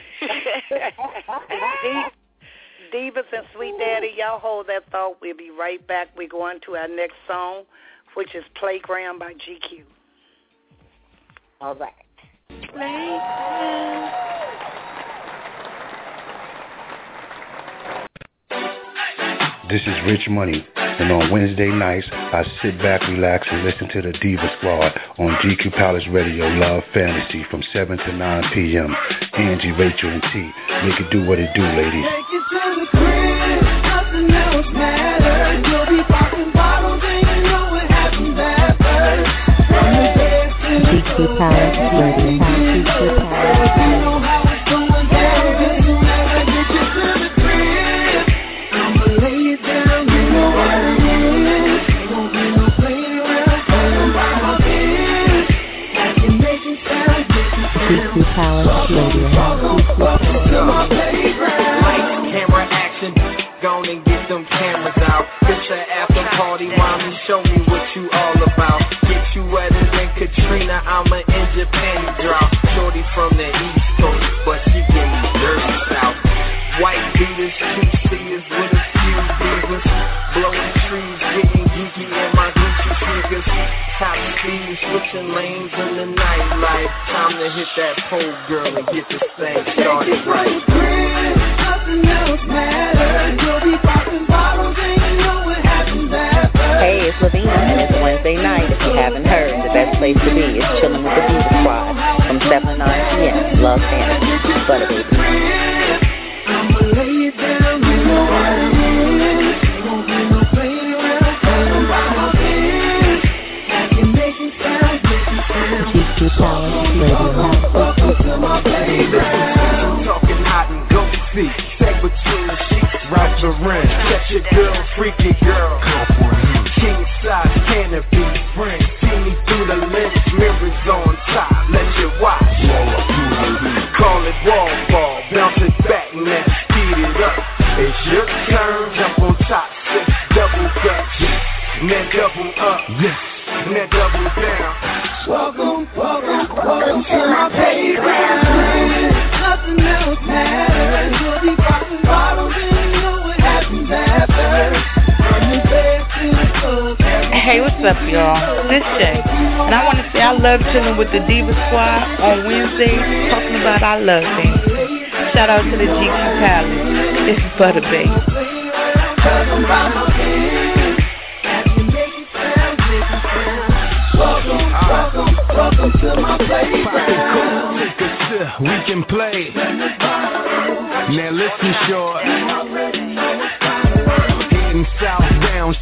Divas and Sweet Daddy, y'all hold that thought. We'll be right back. We're going to our next song, which is Playground by GQ. All right. This is Rich Money, and on Wednesday nights, I sit back, relax, and listen to the Diva Squad on GQ Palace Radio, Love Fantasy, from 7 to 9 p.m. Angie, Rachel, and T. Make it do what it do, ladies. Take it to the crib, nothing else matters. You'll be popping bottles and you know what happens after. From the bed to the GQ Palace Radio, GQ Palace Radio. You know how it's going down, cause you never get you to the crib. I'ma lay it down, you know what it is. Ain't gon' be no playing around, playing by my biz. I can make it sound, GQ Palace Radio, GQ Palace Radio. Lights, camera, action, gone and get them cameras out. It's an after party, mommy, show me what you all about. Get you wetter than Katrina, I'ma end your panty drop. Shorty from the East Coast, but she get me dirty south. White beaters, two-seaters with a few divas. Blowing trees, getting geeky in my Gucci sneakers. Top speed, switching lanes in the nightlife. Time to hit that pole, girl, and get this thing started right. Nothing else matters. You'll be popping bottles and you know what happens after. Hey, it's Lavina, and it's Wednesday night. If you haven't heard, the best place to be is chilling with the Diva Squad from 7 to 9 p.m. Love Fantasy, Butter Baby. I'ma lay it down, you know what it is. Ain't gon' be no playing around, playing by my biz. I can make it sound, GQ Palace Radio. Welcome to my playground. girl, freaky girl. King size canopy, friends see me through the lens, mirrors on top, let you watch. Call it wall ball, bounce it back, man, speed it up. It's your turn, jump on top, 6 double dutch, then double up, then double down. Welcome to my playground. Nothing else matters. We'll be popping bottles and you know what happens after. Hey, what's up, y'all? This Shay, and I want to say I love chilling with the Diva Squad on Wednesdays, talking about our love things. Shout out to the GQ Palace. This is Butter Babe. Welcome to my playground. Take a sip, we can play. Now listen, short. Heading southbound.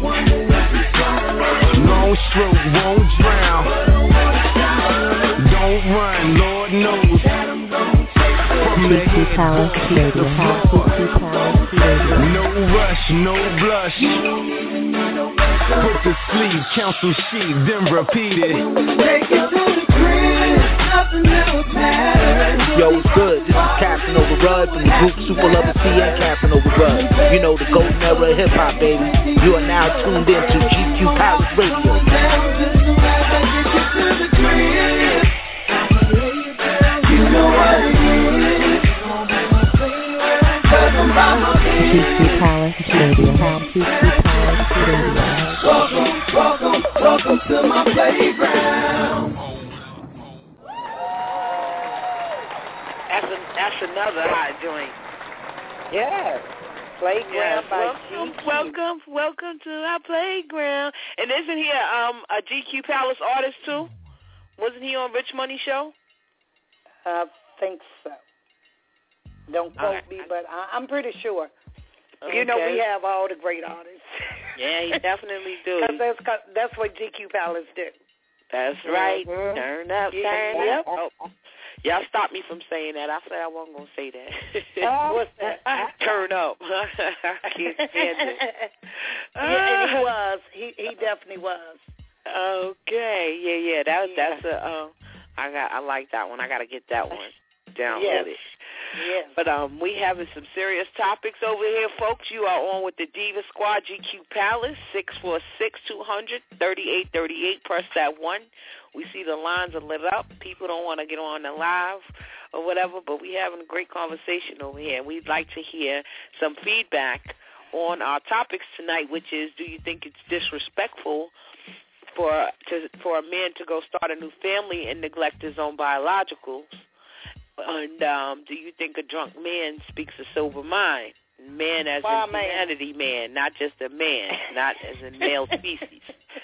Long stroke, won't drown. Don't run, Lord knows. From the head to the floor. No rush, no blush. Put to sleep, counsel sheep, then repeat it. Take it to the crib, nothing else matters. Yo, what's good? This is Captain Overrun from the group Super Lover C and Captain Overrun. You know, the golden era of hip-hop, baby. You are now tuned in to GQ Palace Radio. You know what it is. GQ Palace Radio. Welcome to my playground. That's another hot joint. Yeah. Playground by GQ. Welcome to our playground. And isn't he a GQ Palace artist too? Wasn't he on Rich Money Show? I think so. Don't quote me, but I'm pretty sure. Okay. You know, we have all the great artists. Yeah, you definitely do. That's what GQ Palace do. That's right. Mm-hmm. Turn up, turn up. Oh. Y'all stopped me from saying that. I said I wasn't going to say that. What's that? Turn up. I can't stand it. Yeah, and he was. He definitely was. Okay. Yeah. That's a. I like that one. I got to get that one downloaded. Yes. But we having some serious topics over here, folks. You are on with the Diva Squad, GQ Palace, 646-200-3838. Press that 1. We see the lines are lit up. People don't want to get on the live or whatever, but we having a great conversation over here. We'd like to hear some feedback on our topics tonight, which is, do you think it's disrespectful for a man to go start a new family and neglect his own biologicals? And do you think a drunk man speaks a sober mind? Man as in humanity man, not just a man, not as in male species.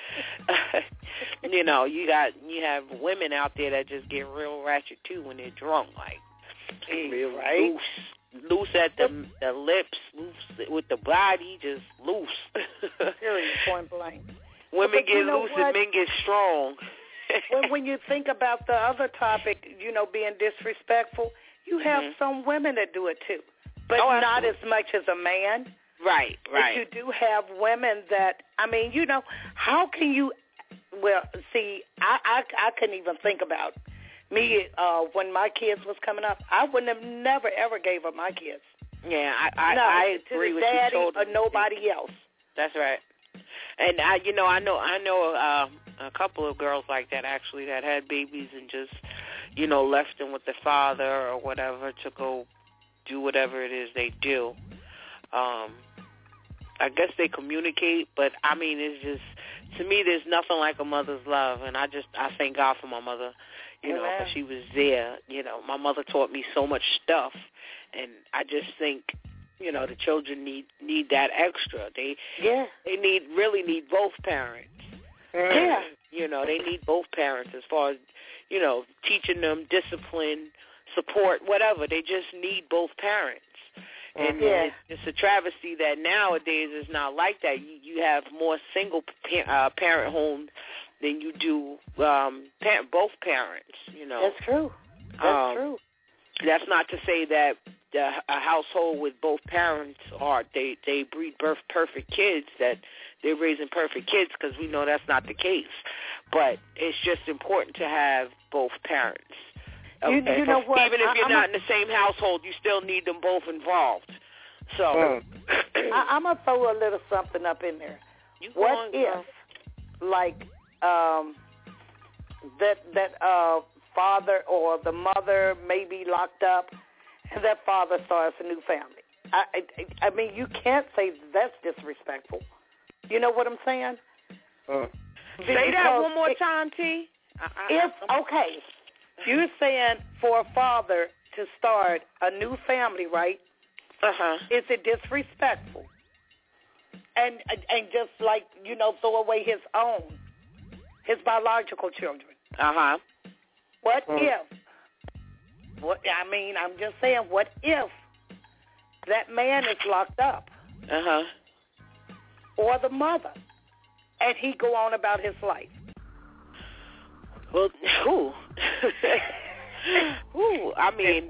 You know, you have women out there that just get real ratchet too when they're drunk, like real loose at the lips, loose with the body, just loose. Serious, point blank. Women get loose and men get strong. when you think about the other topic, you know, being disrespectful, you have some women that do it too, but not as much as a man. Right. But you do have women that, I mean, you know, how can you? Well, see, I couldn't even think about me when my kids was coming up. I wouldn't have never ever gave up my kids. Yeah, I agree with you totally. Or nobody else. That's right. And I know a couple of girls like that actually that had babies and just, you know, left them with the father or whatever to go do whatever it is they do. I guess they communicate, but I mean, it's just, to me, there's nothing like a mother's love, and I thank God for my mother, you know, because she was there. You know, my mother taught me so much stuff, and I just think, you know, the children need that extra. They really need both parents. Yeah. You know, they need both parents as far as, you know, teaching them discipline, support, whatever. They just need both parents. And it's a travesty that nowadays is not like that. You have more single parent homes than you do both parents, you know. That's true. That's true. That's not to say that a household with both parents they breed perfect kids, that they're raising perfect kids, because we know that's not the case. But it's just important to have both parents. Okay? You know what? Even if you're not in the same household, you still need them both involved. So I'm gonna throw a little something up in there. What if, like, that father or the mother may be locked up, and that father starts a new family? I mean, you can't say that's disrespectful. You know what I'm saying? Say that one more time, T. You're saying for a father to start a new family, right? Is it disrespectful? And just like, throw away his biological children. What if? I'm just saying, what if that man is locked up? Or the mother, and he go on about his life? Well, I mean,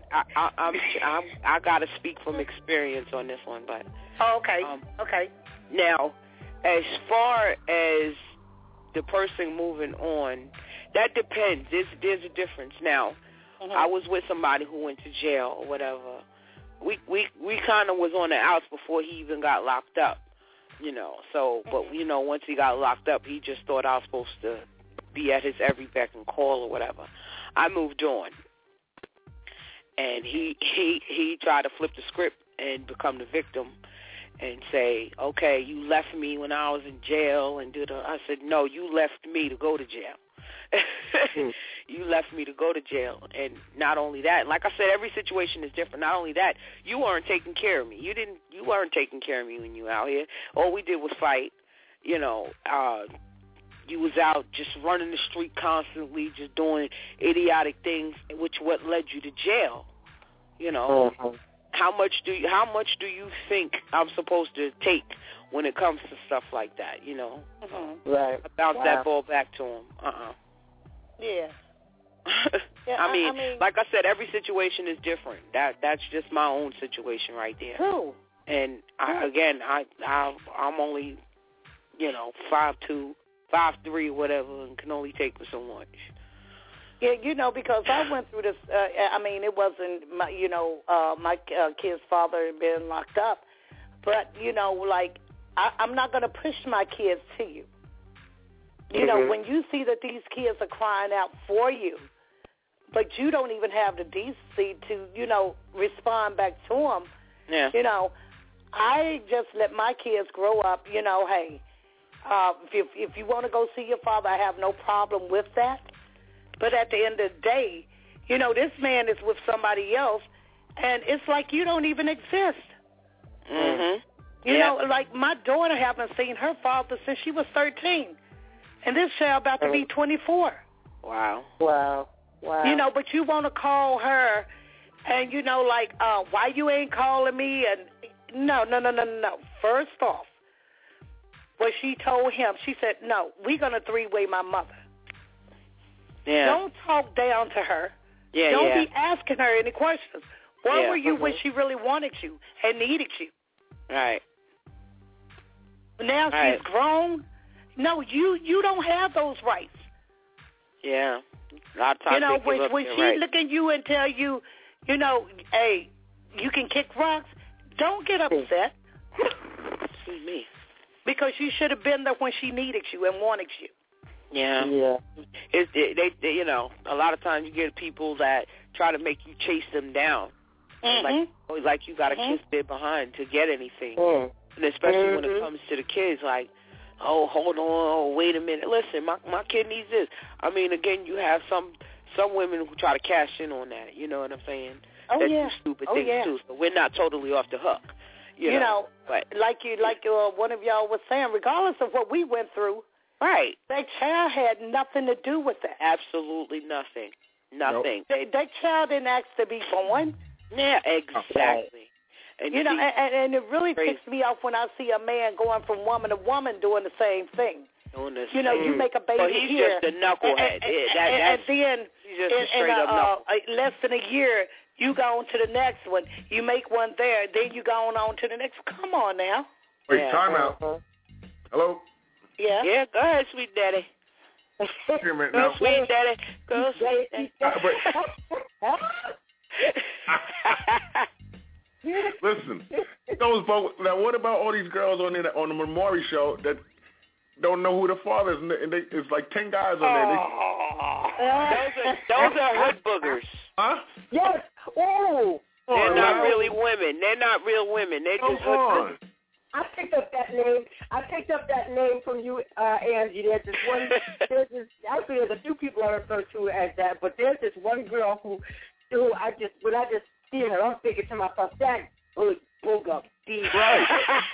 I gotta speak from experience on this one, but okay. Now, as far as the person moving on, that depends. There's a difference. Now, I was with somebody who went to jail or whatever. We kind of was on the outs before he even got locked up, So, but once he got locked up, he just thought I was supposed to be at his every beck and call or whatever. I moved on, and he tried to flip the script and become the victim and say, okay, you left me when I was in jail, and I said, no, you left me to go to jail. You left me to go to jail. And not only that, like I said, every situation is different. Not only that, you weren't taking care of me. You weren't taking care of me when you were out here. All we did was fight. You was out just running the street constantly, just doing idiotic things, which what led you to jail. How much do you think I'm supposed to take when it comes to stuff like that? Right. I bounce that ball back to him. Yeah. I mean, like I said, every situation is different. That's just my own situation right there. True. And I'm only 5'2", 5'3", whatever, and can only take for so much. Yeah, because I went through this. It wasn't my kid's father being locked up, but I'm not going to push my kids to you. When you see that these kids are crying out for you, but you don't even have the decency to, respond back to them. Yeah. I just let my kids grow up. Hey, if you want to go see your father, I have no problem with that. But at the end of the day, this man is with somebody else, and it's like you don't even exist. Like my daughter haven't seen her father since she was 13, and this child about to be 24. Wow. But you want to call her, and why you ain't calling me? And no. First off, what she told him, she said, no, we're going to three-way my mother. Yeah. Don't talk down to her. Yeah, Don't be asking her any questions. Where were you when she really wanted you and needed you? Right. Now she's grown. No, you don't have those rights. Yeah. A lot of times when she look at you and tell you, hey, you can kick rocks, don't get upset. Excuse me. Because you should have been there when she needed you and wanted you. Yeah. They a lot of times you get people that try to make you chase them down. Like you got to kiss their behind to get anything. And especially when it comes to the kids, like, oh, hold on, wait a minute. Listen, my kid needs this. I mean, again, you have some women who try to cash in on that. You know what I'm saying? That do stupid things too. So we're not totally off the hook. You know, but like one of y'all was saying, regardless of what we went through, right? That child had nothing to do with that. Absolutely nothing. Nothing. Nope. That child didn't ask to be born. Yeah, exactly. And and it really ticks me off when I see a man going from woman to woman doing the same thing. You make a baby he's here. Just a knucklehead. And then he's just a straight up knuckle. Less than a year, You go on to the next one. You make one there, then you go on to the next. Come on now. Wait, time out. Hello? Yeah? Yeah, go ahead, sweet daddy. Go, sweet daddy. Go, sweet daddy. Listen, those folks, now what about all these girls on the Maury show that don't know who the father is, and it's like 10 guys on there. Those are hood boogers. Huh? Yes. Oh. They're not really women. They're not real women. They're just hood boogers. I picked up that name from you, Angie. Actually, there's a few people I refer to as that, but there's this one girl who when I just see her, I'm thinking to myself, that hood booger. Right.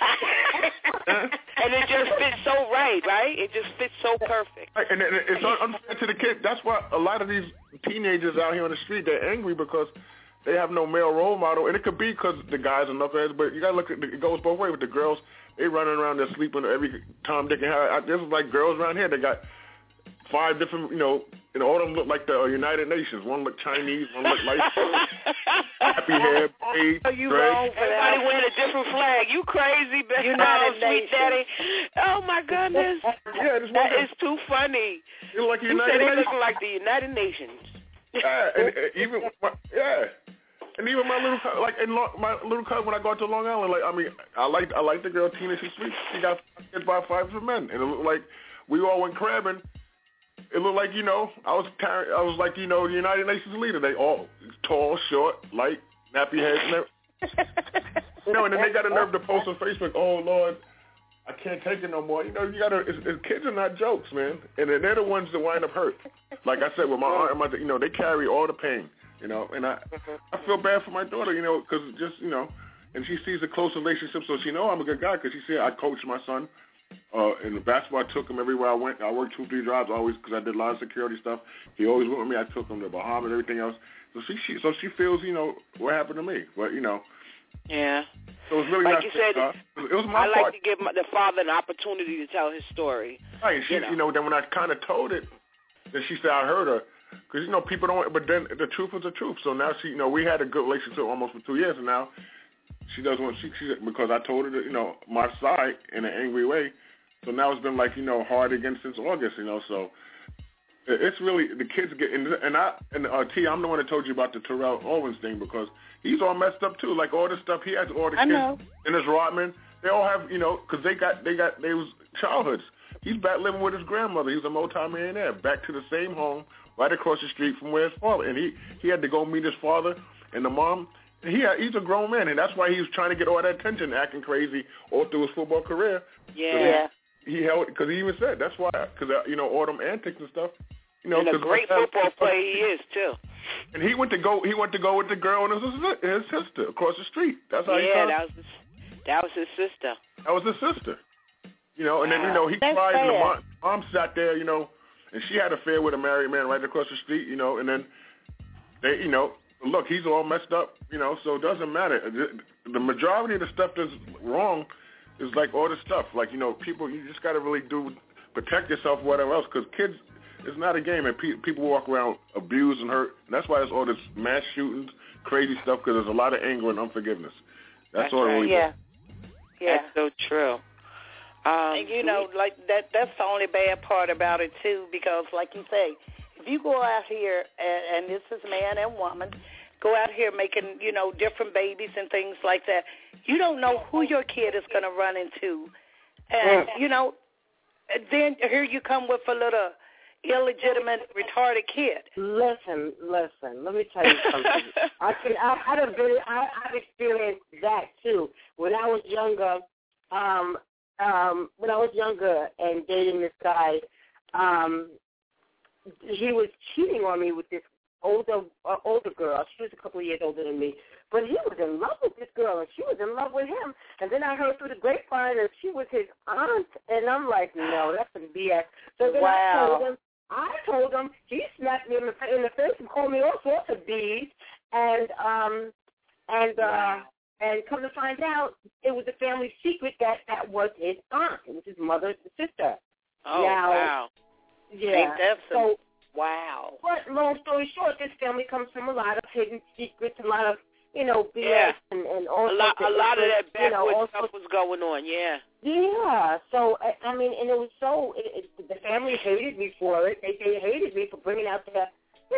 And it just fits so right? It just fits so perfect. Right. And it's unfair to the kids. That's why a lot of these teenagers out here on the street, they're angry because they have no male role model. And it could be because the guys are knuckleheads, but you got to look at it goes both ways with the girls. They running around there sleeping every Tom, Dick, and Harry. There's like girls around here. They got 5 different, and all of them look like the United Nations. One look Chinese, one look like happy hair, braids. Oh, you wrong for that. Everybody wearing a different flag. You crazy, baby. United sweet daddy. Oh, my goodness. Yeah, that is too funny. You like United Nations? They look like the United Nations. Yeah, and even my little my little cousin when I go out to Long Island, I like the girl Tina. She's sweet. She got kids by 5 different men, and it looked like we all went crabbing. It looked like I was like the United Nations leader. They all tall, short, light, nappy heads, and and then they got a nerve to post on Facebook. Oh Lord, I can't take it no more. You gotta. Kids are not jokes, man, and they're the ones that wind up hurt. Like I said, with my aunt and my, they carry all the pain. And I feel bad for my daughter, because and she sees a close relationship, so she know I'm a good guy because she said I coached my son. In the basketball, I took him everywhere I went. I worked 2-3 jobs always because I did a lot of security stuff. He always went with me. I took him to Bahamas and everything else. So she feels, what happened to me. But, Yeah. So it's really like not you said, it was my I part. like to give the father an opportunity to tell his story. Right. And she, then when I kind of told it, then she said I heard her. Because, people don't, but then the truth is the truth. So now she, we had a good relationship almost for 2 years, and now she doesn't want, she because I told her that, my side in an angry way. So now it's been like, hard again since August, so it's really, the kids get, T, I'm the one that told you about the Terrell Owens thing because he's all messed up too. Like all the stuff he has, all the kids in his Rodman, they all have, because they was childhoods. He's back living with his grandmother. He was a multi-millionaire, back to the same home, right across the street from where his father, and he had to go meet his father and the mom. He's a grown man, and that's why he was trying to get all that attention, acting crazy all through his football career. Yeah. He held, because he even said, that's why, because, all them antics and stuff. And a great football player he is, too. And he went to go with the girl and his sister across the street. That's how he found that was his sister. That was his sister. And then, he cried, and the mom sat there, and she had an affair with a married man right across the street, and then they, look, he's all messed up, so it doesn't matter. The majority of the stuff that's wrong is like all the stuff. Like, people, you just got to really protect yourself, whatever else, because kids, it's not a game, and people walk around abused and hurt. And that's why there's all this mass shootings, crazy stuff, because there's a lot of anger and unforgiveness. That's all right. it really is. Yeah. That's so true. Like that's the only bad part about it, too, because, like you say, if you go out here, and this is man and woman, go out here making, different babies and things like that, you don't know who your kid is going to run into. And, then here you come with a little illegitimate, retarded kid. Listen, let me tell you something. I've experienced that, too. When I was younger, and dating this guy, he was cheating on me with this older girl. She was a couple of years older than me. But he was in love with this girl, and she was in love with him. And then I heard through the grapevine that she was his aunt, and I'm like, no, that's some BS. So then I told him, he slapped me in the face and called me all sorts of B's, and come to find out, it was a family secret that was his aunt. It was his mother's sister. Oh, wow. Yeah. Wow. But long story short, this family comes from a lot of hidden secrets, a lot of, BS and all a lot of that backwoods stuff was going on, Yeah, so, I mean, and it was so, the family hated me for it. They hated me for bringing out their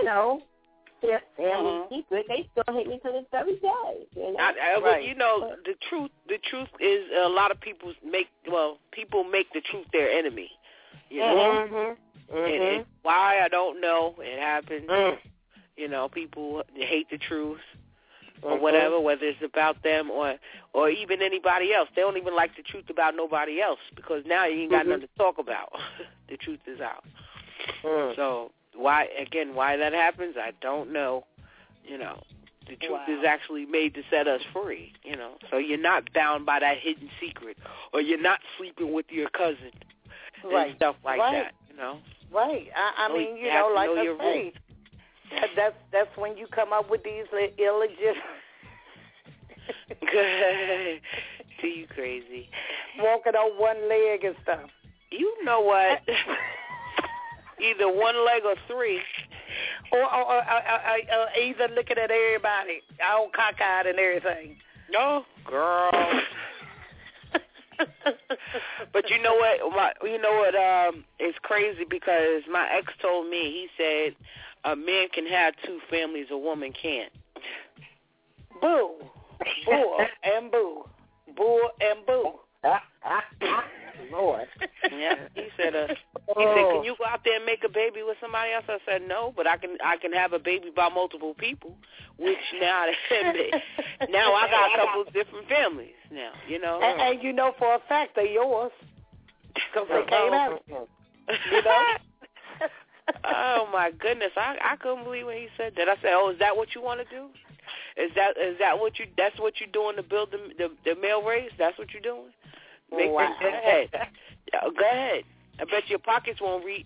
family secret. They still hate me to this very day. The truth is a lot of people make the truth their enemy. And why, I don't know. It happens. People hate the truth or whatever, whether it's about them or even anybody else. They don't even like the truth about nobody else because now you ain't got nothing to talk about. The truth is out. So why that happens, I don't know. The truth is actually made to set us free. So you're not bound by that hidden secret, or you're not sleeping with your cousin and stuff like that. Right. I mean, like I say, that's when you come up with these illegitimate. See, you crazy. Walking on one leg and stuff. You know what? Either one leg or three. Or either looking at everybody, all cockeyed and everything. No, girl. But you know what? It's crazy because my ex told me, he said, a man can have two families, a woman can't. Boo. Boo and boo. Boo and boo. Lord. Yeah, he said, can you go out there and make a baby with somebody else? I said, no, but I can have a baby by multiple people, which now I got a couple of different families now, And you know for a fact they're yours because they came out. Oh my goodness, I couldn't believe when he said that. I said, oh, is that what you want to do? That's what you're doing to build the male race? That's what you're doing? Go ahead. Go ahead. I bet your pockets won't reach.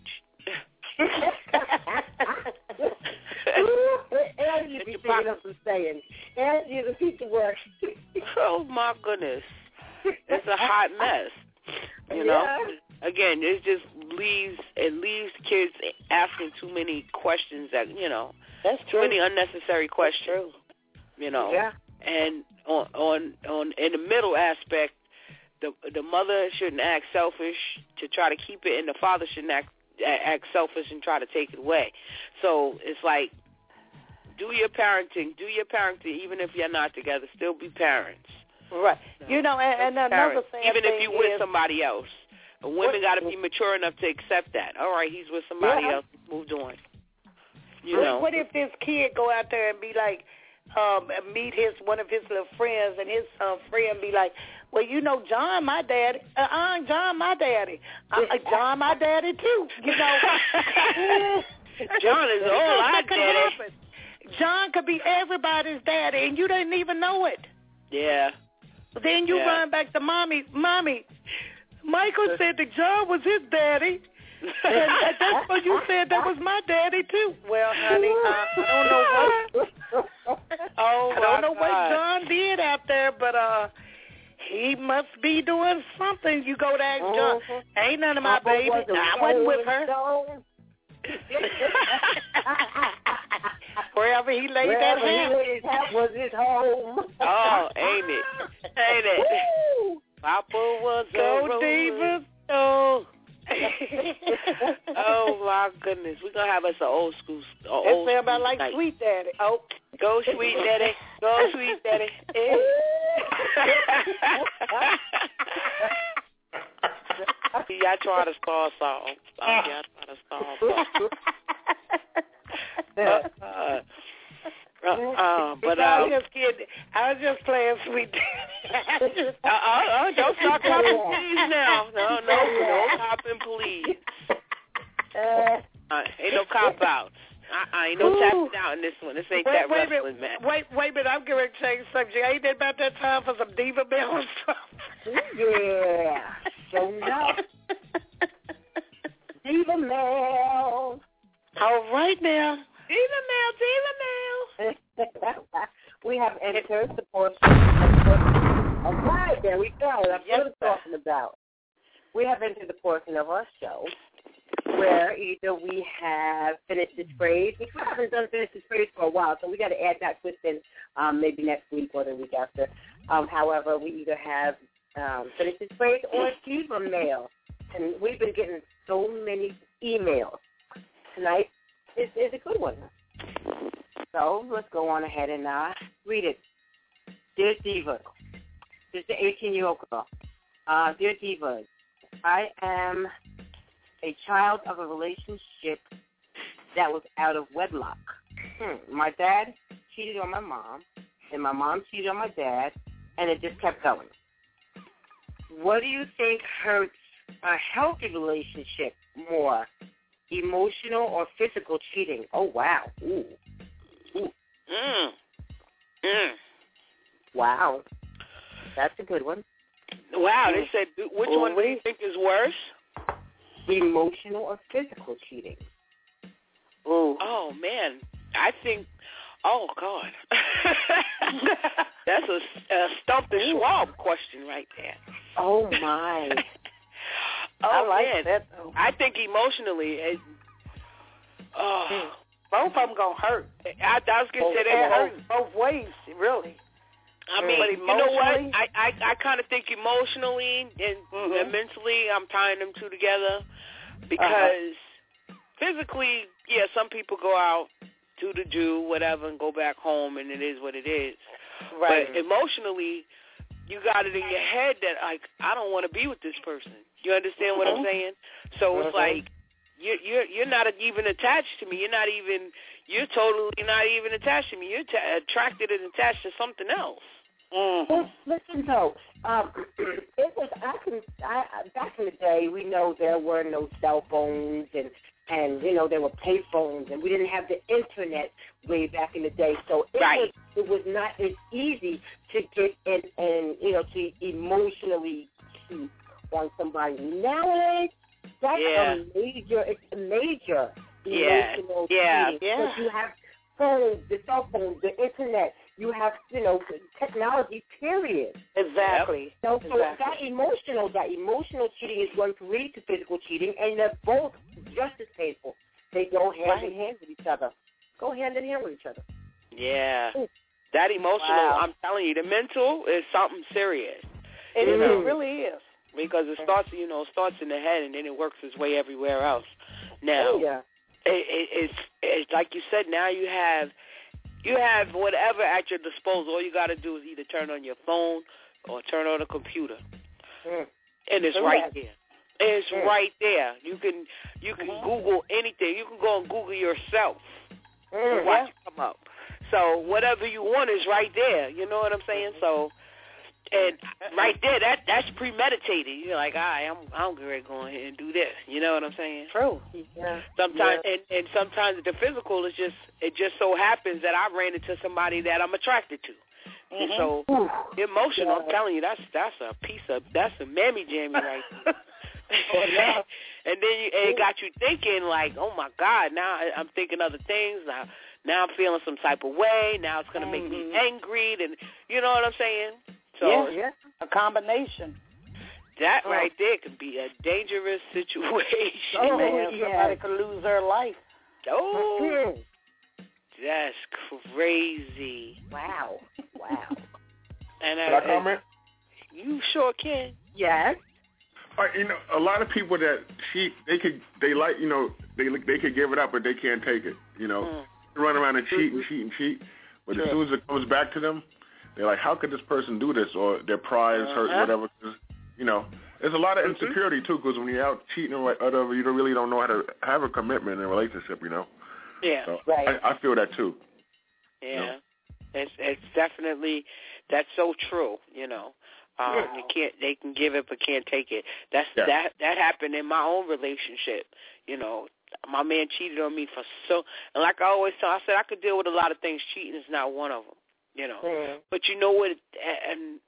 And you be picking up some saying. And you're the piece of work. Oh my goodness. It's a hot mess. Again, it just leaves kids asking too many questions that, that's true. Too many unnecessary questions. Yeah. And on in the middle aspect, the mother shouldn't act selfish to try to keep it, and the father shouldn't act selfish and try to take it away. So it's like, do your parenting, even if you're not together, still be parents. Right. And another thing, even if you're with somebody else, women got to be mature enough to accept that. All right, he's with somebody else. Moved on. What if this kid go out there and be like, meet one of his little friends, and his friend be like, well, John, my daddy. John, my daddy. John, my daddy too. John is all I daddy. John could be everybody's daddy, and you didn't even know it. Yeah. Then you run back to Mommy, Michael said that John was his daddy. And that's what you said. That was my daddy too. Well, honey, I don't know what John did out there, but he must be doing something. You go to ask John. Ain't none of my baby. I wasn't with her. Wherever he laid that hat was his home. Oh, ain't it? Papa was Go Divas. Oh. Oh my goodness, we're gonna have us an old school. It sounds about like night. Sweet Daddy. Oh, go Sweet Daddy, go Sweet Daddy. Y'all try to start songs. But I was just kidding. I was just playing Sweet Daddy. Don't start popping please now. No popping please. Ain't no cop outs. Ain't no tapping out in this one. This ain't that wrestling match. Wait a minute. I'm going to change subject. Ain't it about that time for some Diva Bell stuff? Yeah. So no. Diva Mel. All right now. Diva Mel. We have entered the portion. All right, there we go. That's what I'm talking about. We have entered the portion of our show where either we have finished this phrase. We haven't done finished this phrase for a while, so we got to add that twist in maybe next week or the week after. However, we either have finished this phrase or Diva mail. And we've been getting so many emails. Tonight is a good one. So let's go on ahead and read it. Dear Diva, this is the 18-year-old girl. Dear Diva, I am a child of a relationship that was out of wedlock. My dad cheated on my mom, and my mom cheated on my dad, and it just kept going. What do you think hurts a healthy relationship more, emotional or physical cheating? Oh, wow. Ooh. Wow. That's a good one. Wow, they said, which one do you think is worse? Emotional or physical cheating? Ooh. Oh, man. I think, oh, God. That's a stump the Schwab question right there. Oh, my. Oh, I like man. that, though. I think emotionally, both of them going to hurt. I was going to say they hurt both ways, really. I mean, you know what? I kind of think emotionally and mentally, I'm tying them two together because physically, yeah, some people go out, do whatever, and go back home, and it is what it is. Right. But emotionally, you got it in your head that, like, I don't want to be with this person. You understand what I'm saying? So it's like you're not even attached to me. You're totally not even attached to me. You're attracted and attached to something else. Well, listen, though, it was back in the day. We know there were no cell phones and you know there were pay phones, and we didn't have the internet way back in the day. So it was not as easy to get in and you know to emotionally cheat on somebody. Nowadays, that's a major emotional cheating. Because you have phones, the cell phones, the internet. You have, you know, technology, period. Exactly. So that emotional cheating is going to lead to physical cheating, and they're both just as painful. They go hand in hand with each other. Go hand in hand with each other. Yeah. That emotional, I'm telling you, the mental is something serious. It really is. Because it starts in the head, and then it works its way everywhere else. Now, it's like you said, now you have whatever at your disposal. All you got to do is either turn on your phone or turn on a computer, and it's right there. It's right there. You can Google anything. You can go and Google yourself and watch it come up. So whatever you want is right there. You know what I'm saying? So, and right there, that's premeditated. You're like, I'm going to go ahead and do this. You know what I'm saying? True. Yeah. Sometimes, and sometimes the physical is it just so happens that I ran into somebody that I'm attracted to. And so emotional, I'm telling you, that's a mammy jammy right there. And then it got you thinking like, oh my God, now I'm thinking other things. Now I'm feeling some type of way. Now it's going to make me angry. And you know what I'm saying? So a combination. That right there could be a dangerous situation. Somebody could lose their life. Oh, that's crazy. Wow. And can I comment? You sure can. Yes. You know, a lot of people that cheat, they could give it up, but they can't take it. You know, they run around and cheat. But as soon as it comes back to them, they're like, how could this person do this? Or their pride is hurt, whatever. You know, there's a lot of insecurity, too, because when you're out cheating or whatever, you really don't know how to have a commitment in a relationship, you know. Yeah. So I feel that, too. Yeah. You know? It's definitely, that's so true, you know. They can give it but can't take it. That happened in my own relationship. You know, my man cheated on me and like I always tell, I said I could deal with a lot of things. Cheating is not one of them. You know, but you know what? And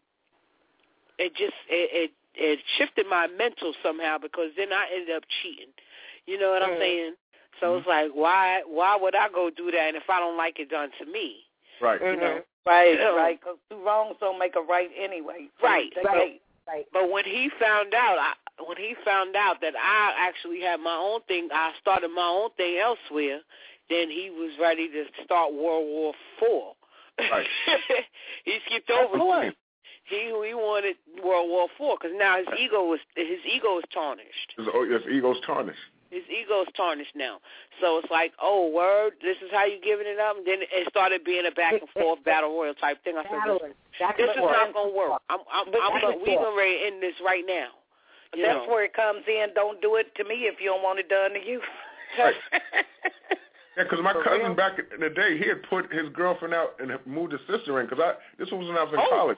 it shifted my mental somehow because then I ended up cheating. You know what I'm saying? So it's like, why would I go do that? And if I don't like it done to me, right? You know. Right, because two wrongs don't make a right anyway. Right. But when he found out, when he found out that I actually had my own thing, I started my own thing elsewhere, then he was ready to start World War IV. Right. He skipped over. He wanted World War IV because now his ego is tarnished. His ego's tarnished. His ego's tarnished now. So it's like, oh, word, this is how you giving it up? And then it started being a back and forth battle royal type thing. I said, this is not going to work. We going to end this right now. That's where it comes in. Don't do it to me if you don't want it done to you. Right. Yeah, because my cousin back in the day, he had put his girlfriend out and moved his sister in. Because this was when I was in college.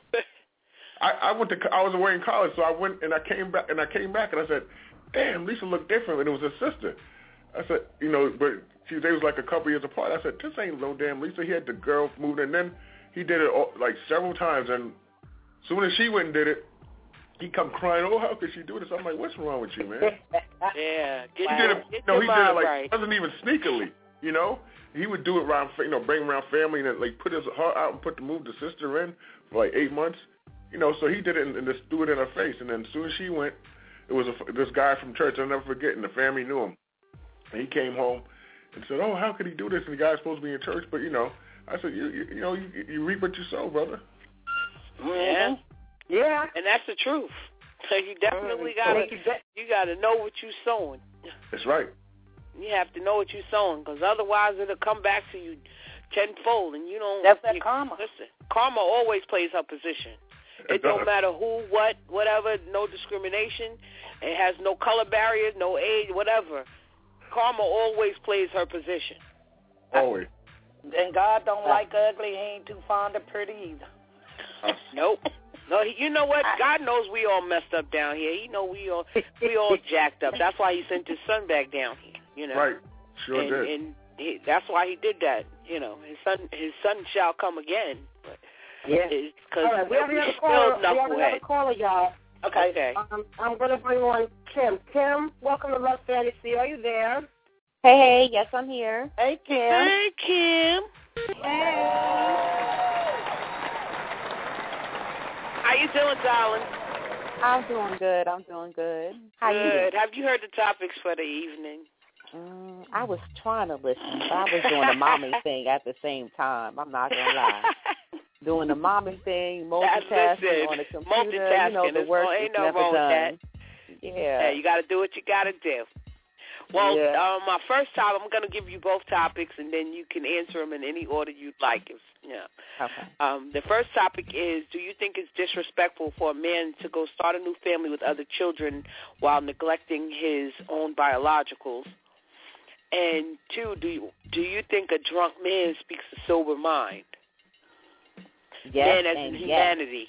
I was away in college, so I went and I came back and I said, damn, Lisa looked different, and it was her sister. I said, but they was like a couple years apart. I said, this ain't no damn Lisa. He had the girl moved in, and then he did it like several times, and as soon as she went and did it, he come crying, oh, how could she do this? I'm like, what's wrong with you, man? Yeah. He did it like, wasn't even sneakily, He would do it around, bring around family, and then like put his heart out and move the sister in for like 8 months. So he did it and just threw it in her face, and then as soon as she went, it was this guy from church, I'll never forget, and the family knew him. And he came home and said, oh, how could he do this? And the guy's supposed to be in church, but, I said, you reap what you sow, brother. Yeah. Yeah. And that's the truth. So you definitely got to know what you're sowing. That's right. You have to know what you're sowing, because otherwise it'll come back to you tenfold, and you don't. That's that karma. Listen, karma always plays her position. It don't matter who, what, whatever, no discrimination. It has no color barriers, no age, whatever. Karma always plays her position. Always. And God don't like ugly. He ain't too fond of pretty either. Nope. No, you know what? God knows we all messed up down here. He know we all jacked up. That's why he sent his son back down here, Right. Sure did. And that's why he did that. His son shall come again. But yeah. Because all right, we have another caller, y'all. Okay. I'm going to bring on Kim. Kim, welcome to Love Fantasy. Are you there? Hey, yes, I'm here. Hey, Kim. Hey, Kim. Hey. How you doing, darling? I'm doing good. How you doing? Have you heard the topics for the evening? I was trying to listen, but I was doing the mommy thing at the same time. I'm not going to lie. Doing the mommy thing, multitasking on the computer, the work is never done. Yeah, you got to do what you got to do. Well, my first time, I'm going to give you both topics, and then you can answer them in any order you'd like. Okay. The first topic is, do you think it's disrespectful for a man to go start a new family with other children while neglecting his own biologicals? And two, do you think a drunk man speaks a sober mind? Yes, man as in humanity.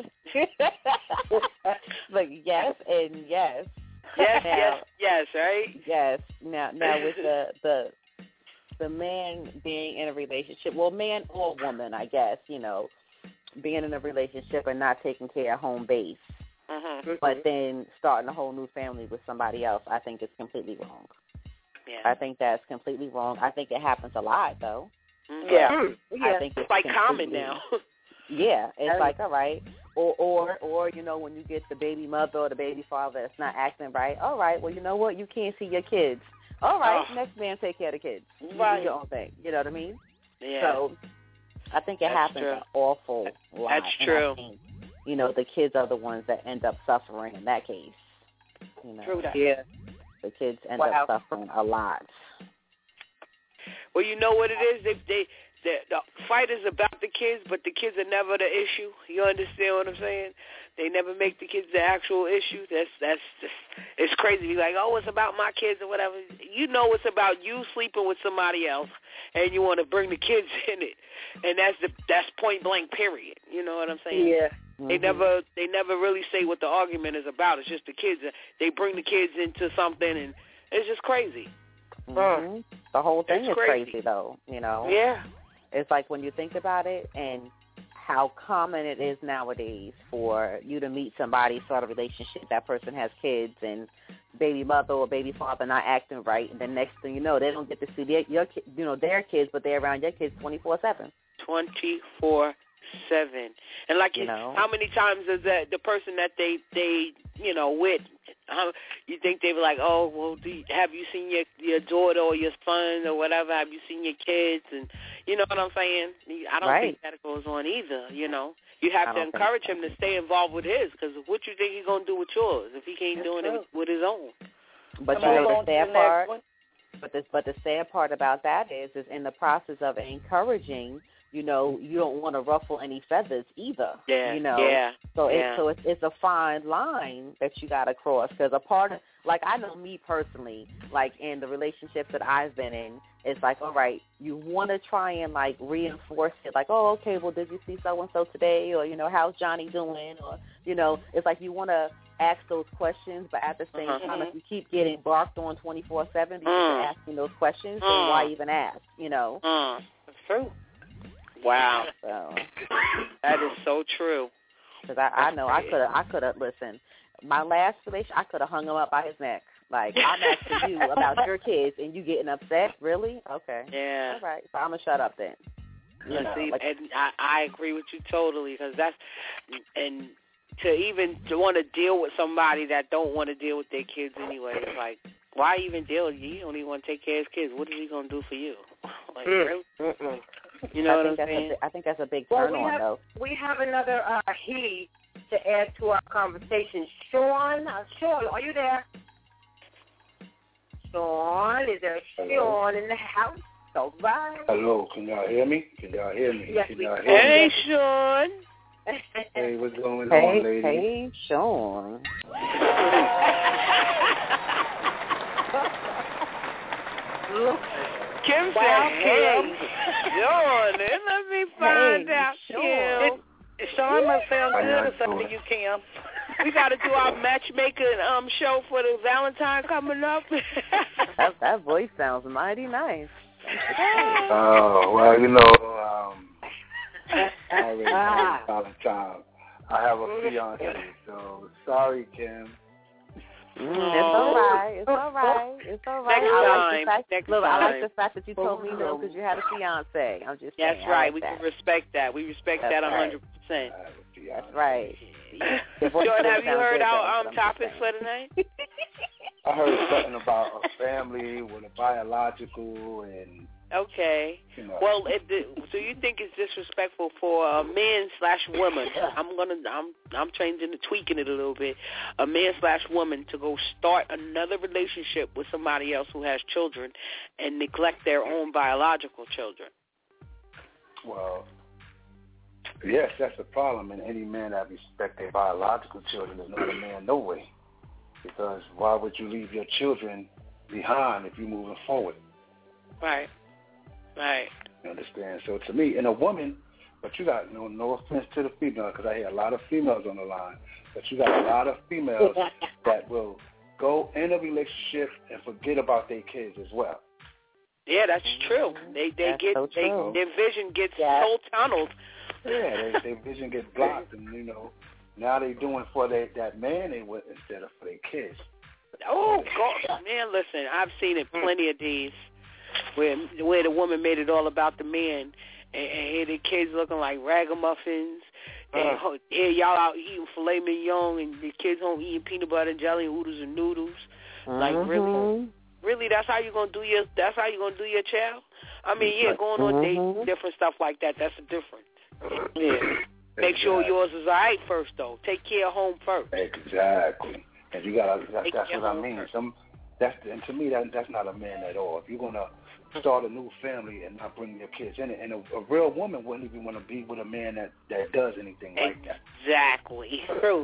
Look, yes and yes. Yes, right? Yes. Now with the man being in a relationship, well, man or woman, I guess, being in a relationship and not taking care of home base, but then starting a whole new family with somebody else, I think it's completely wrong. Yeah. I think that's completely wrong. I think it happens a lot, though. Yeah. I think it's like common now. Yeah, it's like, all right. Or when you get the baby mother or the baby father that's not acting right, all right, well, you know what? You can't see your kids. All right, next man take care of the kids. You do your own thing. You know what I mean? Yeah. So I think it happens an awful lot. That's true. And I think, the kids are the ones that end up suffering in that case. True that. Yeah. The kids end up suffering a lot. Well, you know what it is? The fight is about the kids, but the kids are never the issue. You understand what I'm saying? They never make the kids the actual issue. That's just, it's crazy. You're like, oh, it's about my kids or whatever. You know it's about you sleeping with somebody else, and you want to bring the kids in it, and that's point blank. Period. You know what I'm saying? Yeah. They never really say what the argument is about. It's just the kids. They bring the kids into something, and it's just crazy. Mm-hmm. The whole thing is crazy, though. Yeah. It's like when you think about it and how common it is nowadays for you to meet somebody, sort of relationship, that person has kids and baby mother or baby father not acting right, and then next thing you know, they don't get to see their kids, but they're around your kids 24/7. 24/7. And like, how many times is that the person that they with You think they were like, oh, well, have you seen your daughter or your son or whatever? Have you seen your kids? And you know what I'm saying? I don't think that goes on either, you know. You have to encourage him to stay involved with his, because what you think he's going to do with yours if he can't do it with his own? But you know the sad part? But the sad part about that is in the process of encouraging, you know, you don't want to ruffle any feathers either. Yeah. You know. Yeah. So it's a fine line that you got to cross, because a part of, like, I know me personally, like in the relationships that I've been in, it's like, all right, you want to try and like reinforce it, like, oh, okay, well, did you see so and so today, or you know, how's Johnny doing, or you know, it's like you want to ask those questions, but at the same time, if you keep getting barked on 24/7 because you're asking those questions, then why even ask? You know. That's true. Wow. So that is so true. Because I know I could have listened. My last relationship, I could have hung him up by his neck. Like, I'm asking you about your kids, and you getting upset? Really? Okay. Yeah. All right. So I'm gonna shut up then. You know, see, and I agree with you totally, because that's, and to even want to deal with somebody that don't want to deal with their kids anyway, it's like, why even deal with you? You don't even want to take care of his kids. What is he gonna do for you? Like, really? You know what I'm saying? I think that's a big turn on, though. We have another he to add to our conversation. Sean, are you there? Sean, is there a Sean in the house? All right. Hello, can y'all hear me? Yes, can y'all hear Hey, me? Sean. Hey, what's going on, lady? Hey, Sean. Kim said, hey, Sean, let me find out, Kim. Sean must sound good or something to you, Kim. We got to do our matchmaking show for the Valentine coming up. that voice sounds mighty nice. Oh, well, you know, I already had Valentine. I have a fiance, so sorry, Kim. It's all right. It's all right. It's all right. I like the fact that you told me no because you had a fiance. I'm just saying. That's right. We can respect that. We respect that 100%. That's right. Jordan, have you heard our topics for tonight? I heard something about a family with a biological and. Okay. You know. Well, so you think it's disrespectful for a man/woman? I'm changing, tweaking it a little bit. A man/woman to go start another relationship with somebody else who has children and neglect their own biological children. Well, yes, that's a problem. And any man that respects their biological children is not a man, no way. Because why would you leave your children behind if you're moving forward? Right. Right. You understand? So to me, and a woman, but you got no offense to the female, because I hear a lot of females on the line, but you got a lot of females that will go in a relationship and forget about their kids as well. Yeah, that's true. Their vision gets so tunneled. Yeah, their vision gets blocked, and you know, now they doing for that man they with instead of for their kids. Oh God, man! Listen, I've seen it plenty of days. Where the woman made it all about the man, and the kids looking like ragamuffins, and y'all out eating filet mignon, and the kids home eating peanut butter and jelly and oodles and noodles. Like really, that's how you gonna do your child? I mean, yeah, going on dates, different stuff like that. That's a difference. Yeah. Make sure yours is all right first, though. Take care of home first. Exactly, and you gotta. That's what I mean. And to me, that's not a man at all. If you're gonna start a new family and not bring your kids in it, and a real woman wouldn't even want to be with a man that does anything like that. Exactly. True.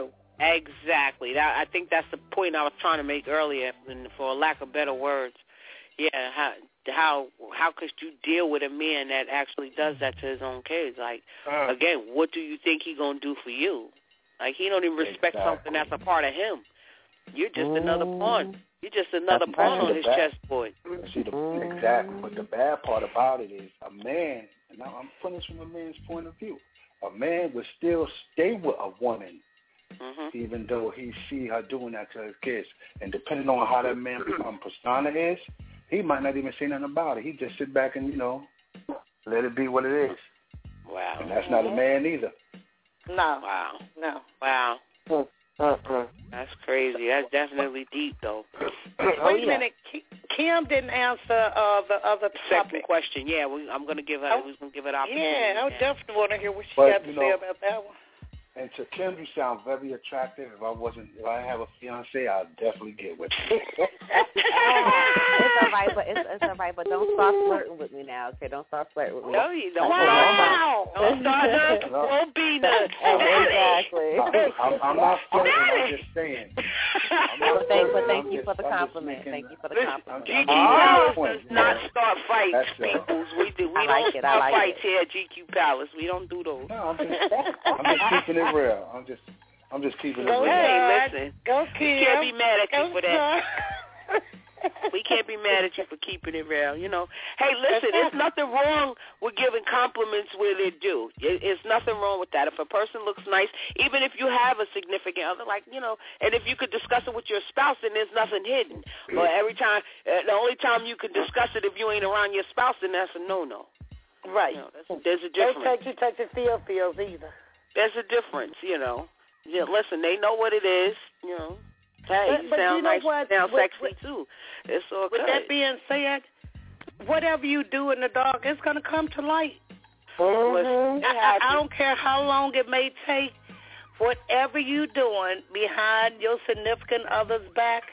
Exactly. I think that's the point I was trying to make earlier, and for lack of better words. Yeah. How could you deal with a man that actually does that to his own kids? Like, again, what do you think he gonna do for you? Like, he don't even respect something that's a part of him. You're just another pawn. You're just another pawn on his chessboard. Exactly. But the bad part about it is a man, and now I'm putting this from a man's point of view, a man would still stay with a woman even though he see her doing that to his kids. And depending on how that man persona is, he might not even say nothing about it. He just sit back and, let it be what it is. Wow. And that's not a man either. No. Wow. No. Wow. That's crazy. That's definitely deep, though. Wait a minute. Kim didn't answer the other second question. Yeah, I'm going to give her. We're going to give it opportunity. Yeah, I definitely want to hear what she got to say about that one. And to Kim, you sound very attractive. If I have a fiance, I'll definitely get with you. It's all right, but don't start flirting with me now. Okay, don't start flirting with me. No, you don't. Wow. Don't start her. Won't be none. Exactly. I'm not flirting. I'm just saying. But thank you for the compliment. Thank you for the compliment. GQ Palace does not start fights, peoples. We don't start fights here at GQ Palace. We don't do those. No, I'm just keeping it real. I'm just keeping it real. Hey, listen. Go, Kim. We can't be mad at you for that. We can't be mad at you for keeping it real, you know. Hey, listen, there's nothing wrong with giving compliments where they're due. It's nothing wrong with that. If a person looks nice, even if you have a significant other, like, you know, and if you could discuss it with your spouse, then there's nothing hidden. But every time, the only time you can discuss it if you ain't around your spouse, then that's a no-no. Right. You know, there's a difference. Don't touch your feels either. There's a difference, you know. Yeah, listen, they know what it is, you know. Hey, but you sound you know nice, what? you sound sexy too. It's all good. With that being said, whatever you do in the dark, it's going to come to light. Mm-hmm. I don't care how long it may take. Whatever you're doing behind your significant other's back,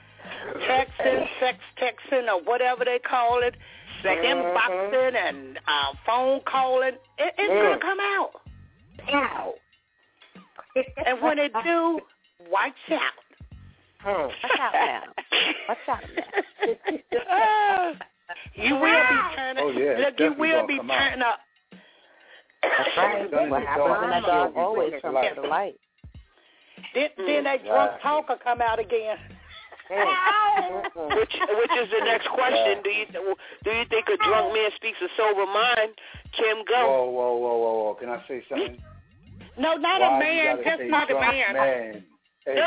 texting, or whatever they call it, inboxing and phone calling, it's going to come out. Ow. And when it do, watch out. Watch out now. Watch out now. You will be turning. Oh, yeah, look, you will be turning up. That's right. What happens in the dark always comes to the light. Then that drunk talker come out again. Which is the next question. Do you think a drunk man speaks a sober mind? Kim, go. Whoa. Can I say something? No, not a man. Just not a man. No.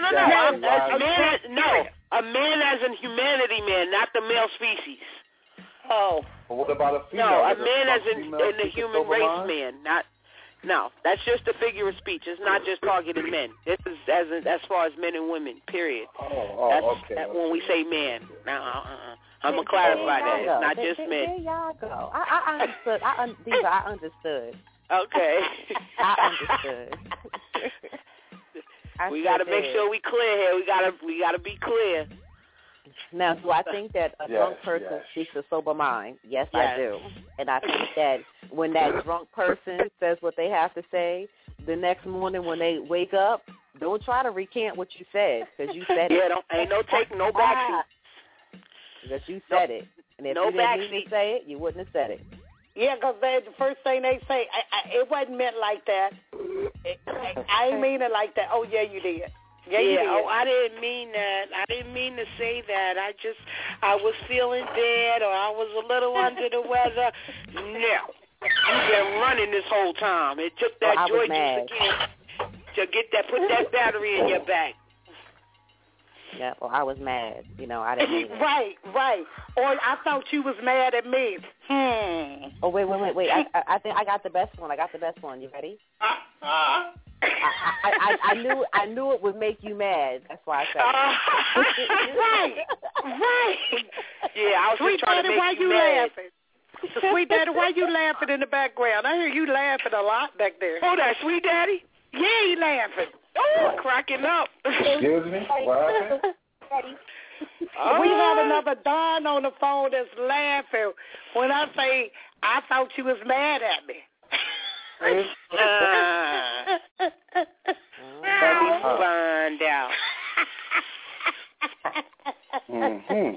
A man as in humanity man, not the male species. Oh. But what about a female? No, a man as in the human race man. No, that's just a figure of speech. It's not just targeting men. This is as far as men and women, period. Okay. When we say man. Now, I'm going to clarify that. It's not just men. There y'all go. I understood. Okay. I understood. We got to make sure we clear here. We got to be clear. Now, do I think that a drunk person speaks a sober mind? Yes, I do. And I think that when that drunk person says what they have to say, the next morning when they wake up, don't try to recant what you said, because you said it. Yeah, ain't no taking no backseat. Because you said it. And if you didn't need to say it, you wouldn't have said it. Yeah, because the first thing they say, it wasn't meant like that. I ain't mean it like that. Oh, yeah, you did. Yeah, you did. Oh, I didn't mean that. I didn't mean to say that. I was feeling bad, or I was a little under the weather. No. You've been running this whole time. It took that joy juice again to put that battery in your back. Yeah, well, I was mad. You know, I didn't mean it. Right. Or I thought you was mad at me. Oh, wait. I think I got the best one. You ready? I knew it would make you mad. That's why I said it. Right. Yeah, I was Sweet just trying Daddy, to make why you mad. laughing? Sweet Daddy, why you laughing in the background? I hear you laughing a lot back there. Oh, that Sweet Daddy? Yeah, he laughing. Oh, cracking up. Excuse me? What happened? We have another Don on the phone that's laughing when I say, I thought you was mad at me. Let me find out. Mm-hmm.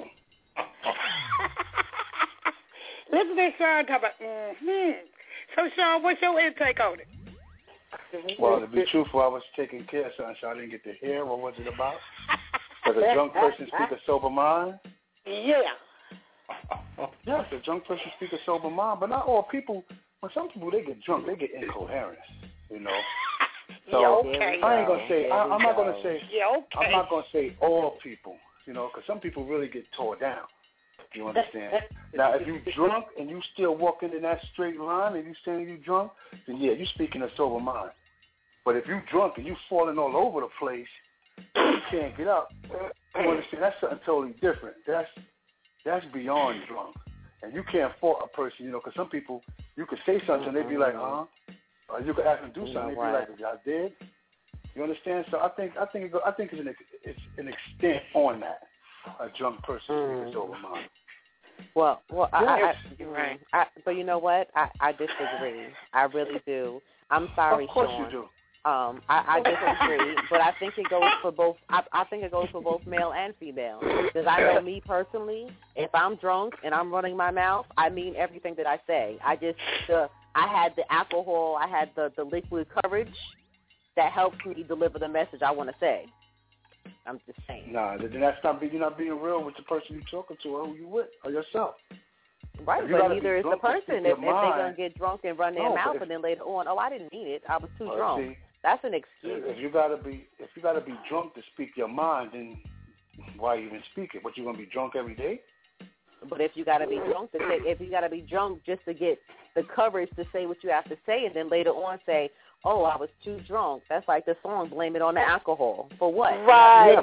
Listen to Sean talk about, So, Sean, what's your intake on it? Well, to be truthful, I was taking care of something, so I didn't get to hear. What was it about? Does a drunk person speak a sober mind? Yeah. Yes, a drunk person speak a sober mind, but not all people. When some people, they get drunk, they get incoherent, you know. So okay. I ain't gonna say. I'm not gonna say. Okay. I'm not gonna say all people, you know, because some people really get tore down. You understand? Now, if you drunk and you still walking in that straight line and you saying you drunk, then yeah, you speaking a sober mind. But if you drunk and you falling all over the place, You can't get up. You understand? That's something totally different. That's beyond drunk. And you can't fault a person, you know, because some people, you could say something, they'd be like, or you could ask them to do something, they'd be like, I did. You understand? So I think it's an extent on that. A drunk person is over mine. Well, you're right. But you know what? I disagree. I really do. I'm sorry, Of course Sean. you do. I disagree, but I think it goes for both. I think it goes for both male and female. Because I know me personally, if I'm drunk and I'm running my mouth, I mean everything that I say. I had the alcohol, I had the liquid courage that helps me deliver the message I want to say. I'm just saying. Nah, then that's not you're not being real with the person you're talking to or who you with or yourself. Right, but neither is the person. If they're going to get drunk and run their mouth and then later on, I didn't mean it. I was too drunk. See, that's an excuse. If you gotta be drunk to speak your mind, then why even speak it? What, you gonna be drunk every day? But if you gotta be drunk just to get the courage to say what you have to say, and then later on say, "Oh, I was too drunk." That's like the song "Blame It on the Alcohol." For what? Right,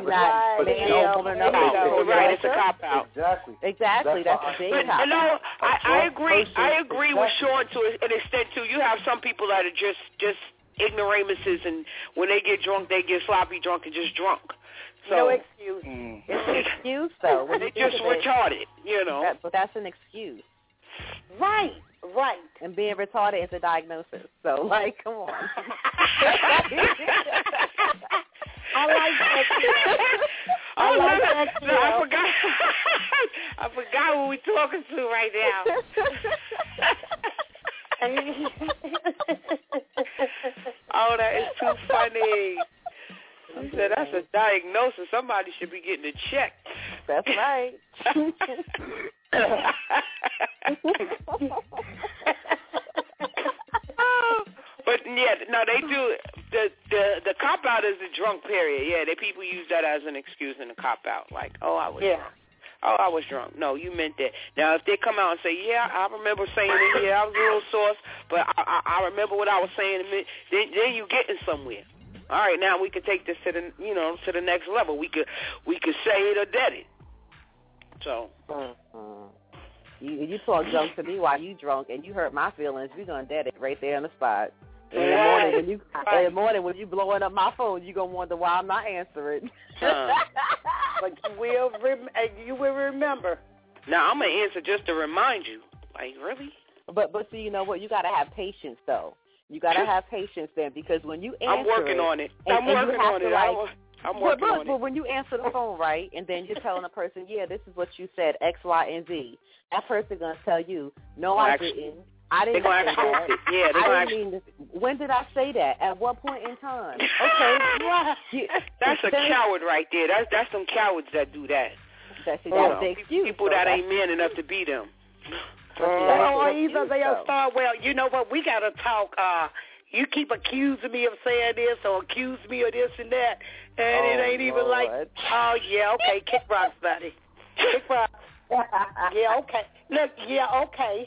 It's a cop out. Exactly. That's a big cop out. No, I agree. I agree with Sean to an extent too. You have some people that are just ignoramuses, and when they get drunk, they get sloppy drunk and just drunk. So, no excuse. It's an excuse, though. They just retarded, you know. But that's an excuse. Right. And being retarded is a diagnosis. So, like, come on. I like that. I forgot who we're talking to right now. Oh, that is too funny. He said that's a diagnosis. Somebody should be getting a check. That's right. But yeah, no, they do. The cop out is the drunk period. Yeah, people use that as an excuse in the cop out. Like, I was drunk. Oh, I was drunk. No, you meant that. Now, if they come out and say, yeah, I remember saying it, yeah, I was a little sauce, but I remember what I was saying, then you getting somewhere. All right, now we can take this to the next level. We could say it or dead it. So. You talk junk to me while you drunk, and you hurt my feelings. We're gonna dead it right there on the spot. In the morning when you blowing up my phone, you gonna wonder why I'm not answering. But you will remember. Now I'm gonna answer just to remind you. Like, really? But see, you know what? You gotta have patience though. You gotta have patience then, because when you answer, I'm working on it. I'm working on it. But when you answer the phone, right, and then you're telling a person, yeah, this is what you said, X, Y, and Z. That person gonna tell you, no, I didn't. I didn't say that. Yeah, I didn't mean this. When did I say that? At what point in time? Okay, that's a coward right there. That's some cowards that do that. That's the excuse. People that ain't man enough to beat them. Or either they'll start, well, you know what, we got to talk. You keep accusing me of saying this or accuse me of this and that, and it ain't even like, oh, yeah, okay, kick rocks, buddy. Kick rocks. Yeah, okay. Look, yeah, okay.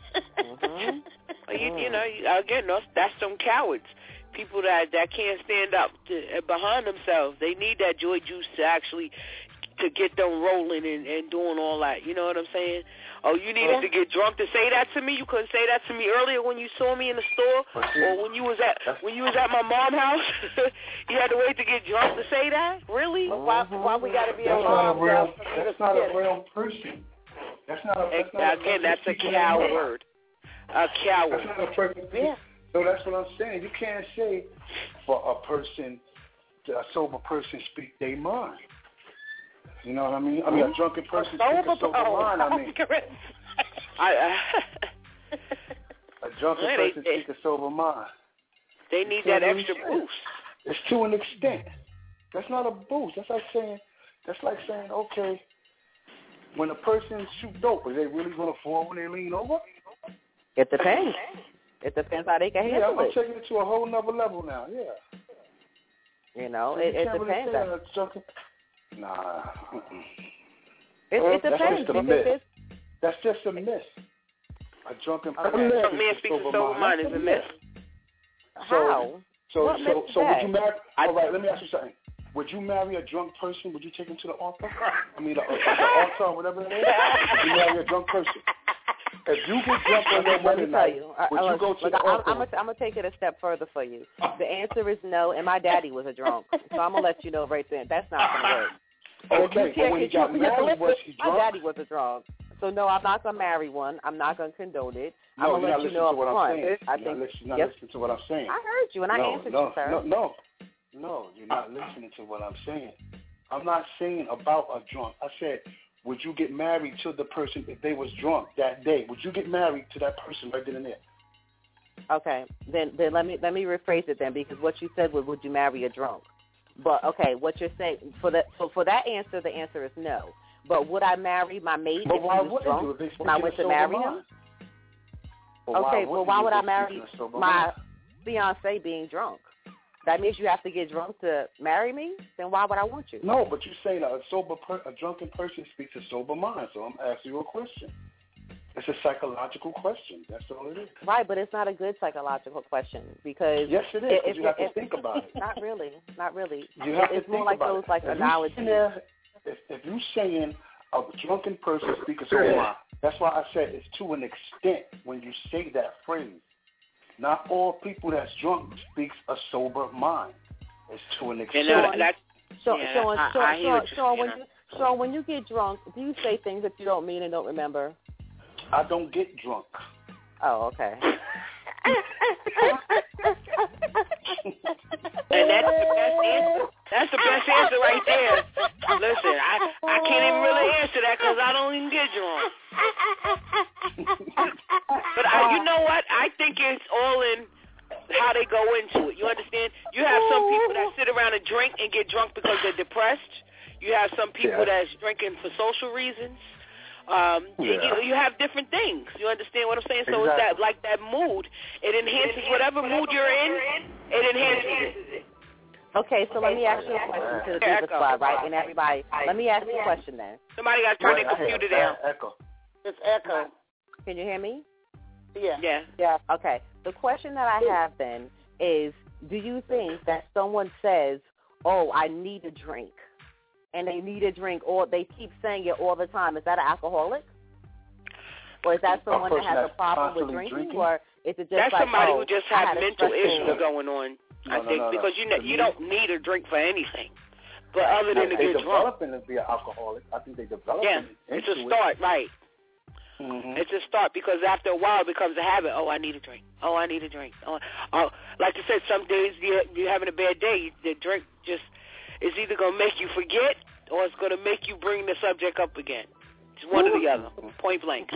Again, that's some cowards. People that can't stand up behind themselves. They need that joy juice to get them rolling and doing all that. You know what I'm saying? Oh, you needed to get drunk to say that to me? You couldn't say that to me earlier when you saw me in the store, or when you was at my mom's house? You had to wait to get drunk to say that? Really? Why we got to be a mom? That's not a real person. That's a coward. A coward. That's not a person. Yeah. So that's what I'm saying. You can't say for a sober person speak their mind. You know what I mean? I mean, a drunken person speak a sober mind. I mean, a drunken person speak a sober mind. They need that extra boost. It's to an extent. That's not a boost. That's like saying, okay, when a person shoot dope, are they really going to fall when they lean over? It depends. It depends how they can handle it. I'm taking it to a whole nother level now. Yeah. You know, so it depends. Nah. It depends. That's just a myth. A drunken person. A drunk man speaks a sober mind is a myth. How? So would you marry? All right, let me ask you something. would you marry a drunk person? Would you take him to the altar? I mean, the altar or whatever it is? Would you marry a drunk person? If you get drunk on that wedding night, would you go to the altar? I'm going to take it a step further for you. The answer is no, and my daddy was a drunk. So I'm going to let you know right then. That's not going to work. Okay, but when he got married, was he drunk? My daddy was a drunk. So, no, I'm not going to marry one. I'm not going to condone it. I'm No, going to let you know up front. You're not listening to what I'm saying. I heard you, and I answered you, sir. No, you're not listening to what I'm saying. I'm not saying about a drunk. I said, would you get married to the person if they was drunk that day? Would you get married to that person right then and there? Okay, then let me rephrase it then, because what you said was, would you marry a drunk? But okay, what you're saying for that answer, the answer is no. But would I marry my mate if he was drunk when I went to marry him? Okay, well, why would I marry my fiance being drunk? That means you have to get drunk to marry me? Then why would I want you? No, but you're saying a drunken person speaks a sober mind, so I'm asking you a question. It's a psychological question. That's all it is. Right, but it's not a good psychological question because... Yes, it is, because you have to think about it. Not really. You have to it's think more like about those it. like analogies. If you're saying a drunken person speaks a sober mind, that's why I said it's to an extent when you say that phrase. Not all people that's drunk speaks a sober mind. It's to an extent. So when you get drunk, do you say things that you don't mean and don't remember? I don't get drunk. Oh, okay. And that's the best answer. That's the best answer right there. Listen, I can't even really answer that because I don't even get drunk. But you know what? I think it's all in how they go into it. You understand? You have some people that sit around and drink and get drunk because they're depressed. You have some people that's drinking for social reasons. You have different things. You understand what I'm saying? So it's that like that mood. It enhances whatever mood you're in. It enhances it. Okay, so let me ask you a question to the Diva Squad, right? And everybody, let me ask you a question then. Somebody got to turn their computer down. It's echo. Can you hear me? Yeah. Okay. The question that I have then is, do you think that someone says, "Oh, I need a drink," and they need a drink, or they keep saying it all the time? Is that an alcoholic? Or is that someone that has a problem with drinking? Or is it just that's like, somebody who just has mental issues going on? I think because you don't need a drink for anything, but other than to get drunk. They developing to be an alcoholic. I think they develop. Yeah, it's a start, right? Mm-hmm. It's a start because after a while it becomes a habit. Oh, I need a drink. Oh, I need a drink. Oh, like I said, some days you're having a bad day. The drink just is either gonna make you forget or it's gonna make you bring the subject up again. It's one or the other, point blank.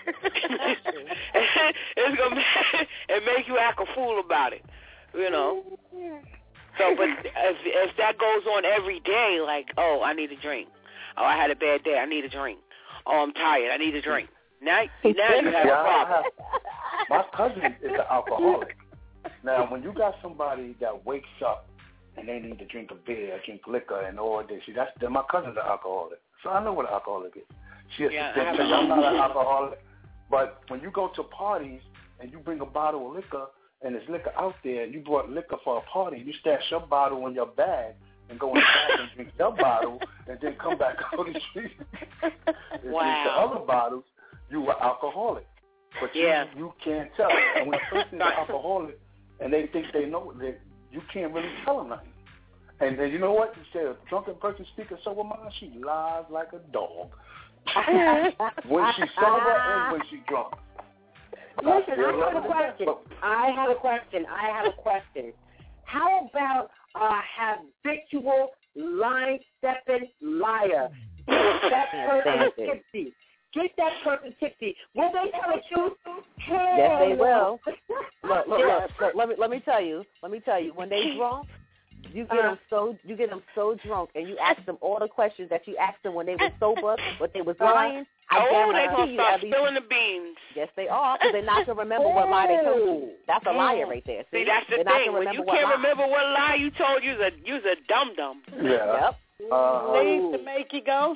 It's gonna make you act a fool about it, you know. So, but if that goes on every day, like, oh, I need a drink. Oh, I had a bad day. I need a drink. Oh, I'm tired. I need a drink. Now you have a problem. My cousin is an alcoholic. Now, when you got somebody that wakes up and they need to drink a beer, drink liquor, and all this, see, my cousin's an alcoholic. So I know what an alcoholic is. I'm not an alcoholic. But when you go to parties and you bring a bottle of liquor and there's liquor out there and you brought liquor for a party, you stash your bottle in your bag and go in the back and drink your bottle and then come back out the street and drink the other bottles, you were alcoholic. But you can't tell. And when a person is alcoholic and they think they know it, you can't really tell them nothing. And then you know what? You say a drunken person speaks a sober mind, she lies like a dog. When she's sober and when she's drunk. Listen, I have a question. How about habitual line-stepping liar? That person tipsy. Get that person tipsy. Will they tell the truth? Yes, they will. Look. Let me tell you. When they drunk, you get them so drunk, and you ask them all the questions that you asked them when they were sober, but they was lying. They're gonna start spilling the beans. Yes, they are, because they're not gonna remember what lie they told you. That's a liar right there. See, that's the thing. When you can't remember what lie you told, you's a dum dum. Yeah. Yep. Things to make you go,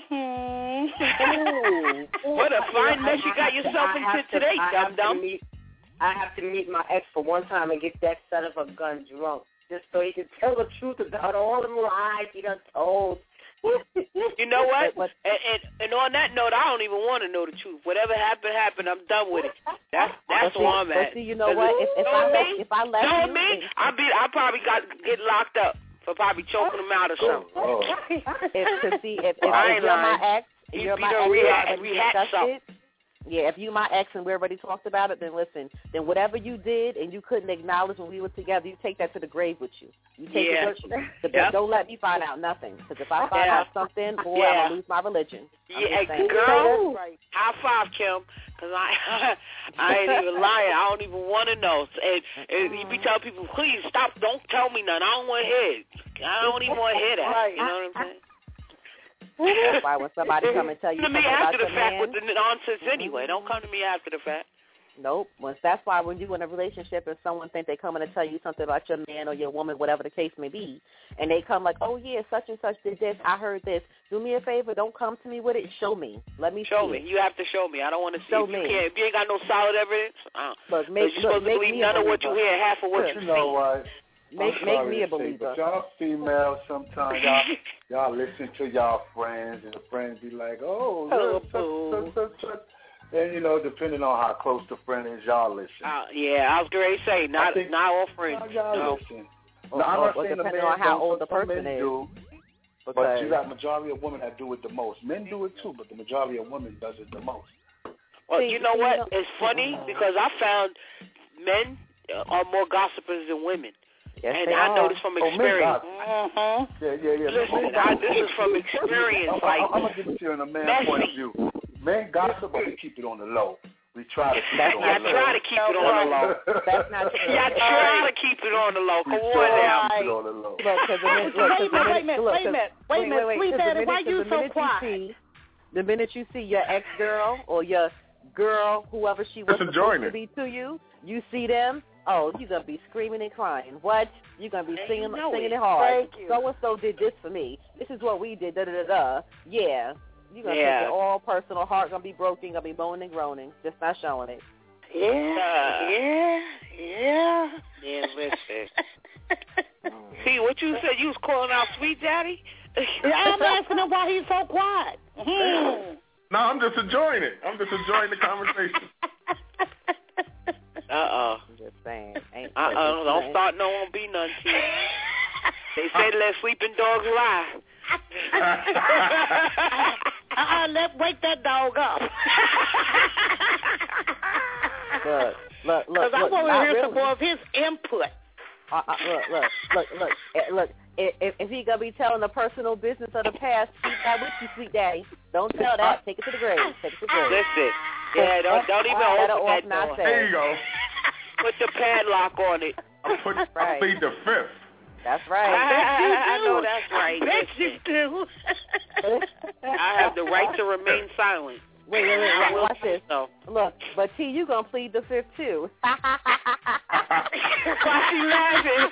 What a fine mess you got yourself into today, dum dum. I have to meet my ex for one time and get that son of a gun drunk. just so he can tell the truth about all the lies he done told. You know what? And on that note, I don't even want to know the truth. Whatever happened, happened. I'm done with it. That's where I'm at. But see, you know what? If I let you, I probably get locked up for probably choking him out or something. If you're my ex, you're my ex, we discussed it. Yeah, if you my ex and we already talked about it, then listen. Then whatever you did and you couldn't acknowledge when we were together, you take that to the grave with you. You take it. Don't let me find out nothing. Because if I find out something, boy, I'm gonna lose my religion. Girl, high five, Kim. Because I ain't even lying. I don't even want to know. And you be telling people, please stop. Don't tell me nothing. I don't want to hear it. I don't even want to hear that. You know what I'm saying? That's why when somebody come and tell you something about your man, come to me after the fact with the nonsense anyway. Don't come to me after the fact. Nope. That's why when you're in a relationship and someone think they coming to tell you something about your man or your woman, whatever the case may be, and they come like, oh, yeah, such and such did this, I heard this. Do me a favor. Don't come to me with it. Show me. Let me show see me. You have to show me. I don't want to see show it. me. If you ain't got no solid evidence, you're supposed to believe none of what you hear, half of what you see. You know what? Make me a believer. But y'all females, sometimes y'all listen to y'all friends, and the friends be like, oh, such. And, you know, depending on how close the friend is, y'all listen. Yeah, I was going to say, not all friends. Y'all listen. No, I'm not saying depending on how old the person is. But you got majority of women that do it the most. Men do it too, but the majority of women does it the most. Well, you know what? It's funny because I found men are more gossipers than women. Yes, and I know this from experience. Yeah. Listen, this is from experience. I'm going to give it to you in a man's point of view. Men gossip, but we keep it on the low. We try to keep it on the low. Try to keep it on the low. That's not true. Y'all try to keep it on the low. Come on now. Keep it on the low. Wait a minute. Sweet Daddy, why you so quiet? The minute you see your ex-girl or your girl, whoever she was supposed to be to you, you see them, oh, you're going to be screaming and crying. What? You're going to be singing it hard. So-and-so did this for me. This is what we did, da-da-da-da. Yeah. You're going to take it all personal. Heart going to be broken, going to be moaning and groaning. Just not showing it. Yeah, listen. See, what you said, you was calling out Sweet Daddy? I'm asking him why he's so quiet. No, I'm just enjoying it. I'm just enjoying the conversation. I'm just saying. Don't start no one be none to you. They say let sleeping dogs lie. Let's wake that dog up. Look. Because I want to hear some more of his input. Look. If he gonna be telling the personal business of the past, keep that with you, Sweet Daddy. Don't tell that. Take it to the grave. Listen. Yeah, don't even open that door. There you go. Put the padlock on it. I plead the fifth. That's right. I know that's right. I bet you do. I have the right to remain silent. Wait, watch this. Look, but T, you gonna plead the fifth too. Why she laughing?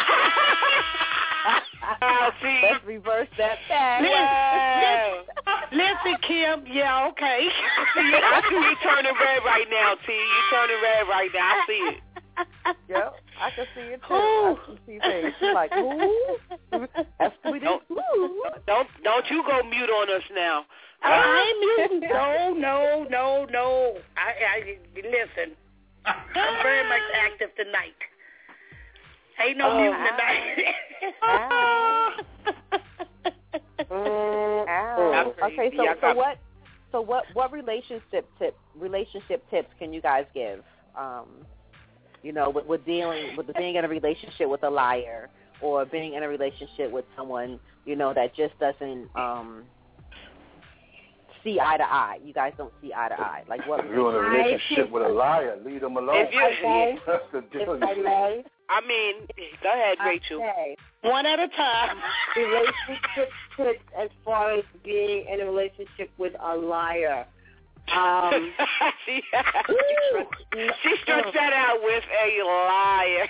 Let's reverse that back. Listen, Kim. Yeah, okay. I see you turning red right now, T. You turning red right now. I see it. Yep, I can see it too. I can see things. She's like, ooh. That's what we do. Don't you go mute on us now. I ain't muting. No. I listen. I'm very much active tonight. Ain't no muting tonight. Okay, so what relationship tips can you guys give? With being in a relationship with a liar, or being in a relationship with someone, that just doesn't see eye to eye. You guys don't see eye to eye. Like what? You're in a relationship with a liar. Leave them alone. That's the deal. I mean, go ahead, Rachel. Okay. One at a time. Relationship tips as far as being in a relationship with a liar. She stretched that out with a liar.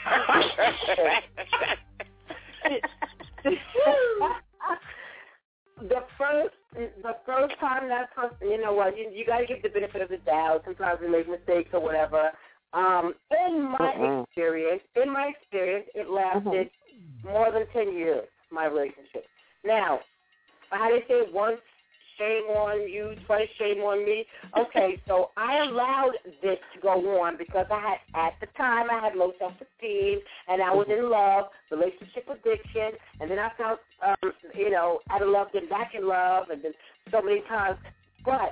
The first time that person, you got to give the benefit of the doubt. Sometimes we make mistakes or whatever. In my experience, it lasts lasted more than 10 years, my relationship. Now, how they say once shame on you, twice shame on me. Okay, so I allowed this to go on because at the time I had low self-esteem and I was in love, relationship addiction, and then I felt, out of love, then back in love, and then so many times. But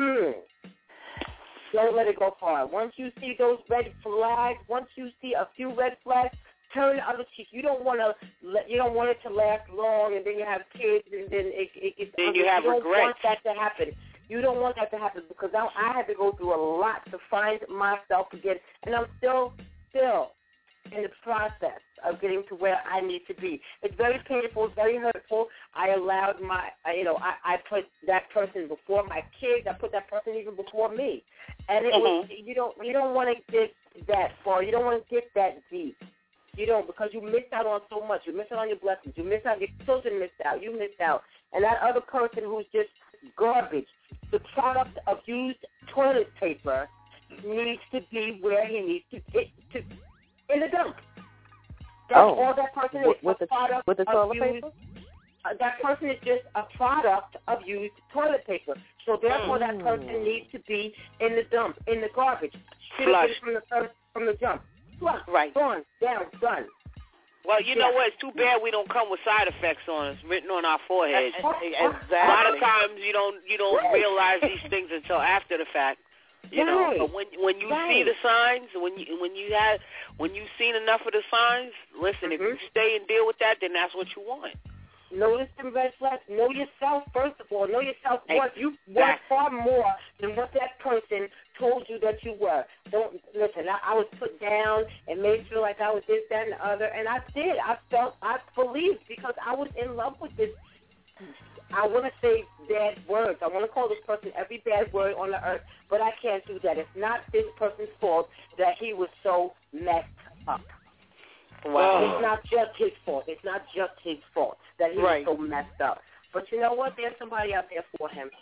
don't let it go far. Once you see those red flags, once you see a few red flags, turn the other cheek. You don't want it to last long, and then you have kids, and then then you have regrets. You don't want that to happen. You don't want that to happen because I had to go through a lot to find myself again, and I'm still in the process of getting to where I need to be. It's very painful. It's very hurtful. I allowed I put that person before my kids. I put that person even before me, and it was you don't want to get that far. You don't want to get that deep. You don't, because you missed out on so much. You missed out on your blessings. You missed out. Your children missed out. You missed out. And that other person who's just garbage, the product of used toilet paper, needs to be where he needs to get to, in the dump. That's all that person is. With the toilet paper? That person is just a product of used toilet paper. So therefore, that person needs to be in the dump, in the garbage. Should have been from the jump. Right. Done. Well, you know what? It's too bad we don't come with side effects on us, written on our foreheads. Exactly. A lot of times you don't realize these things until after the fact. You know, but when you see the signs, when you've seen enough of the signs, listen. If you stay and deal with that, then that's what you want. Notice the red flags. Know yourself, first of all. Know yourself. You worth far more than what that person told you that you were. Don't listen. I was put down and made feel like I was this, that, and the other, and I did. I believed because I was in love with this. I want to say bad words. I want to call this person every bad word on the earth, but I can't do that. It's not this person's fault that he was so messed up. Wow. It's not just his fault. It's not just his fault that he was so messed up. But you know what? There's somebody out there for him.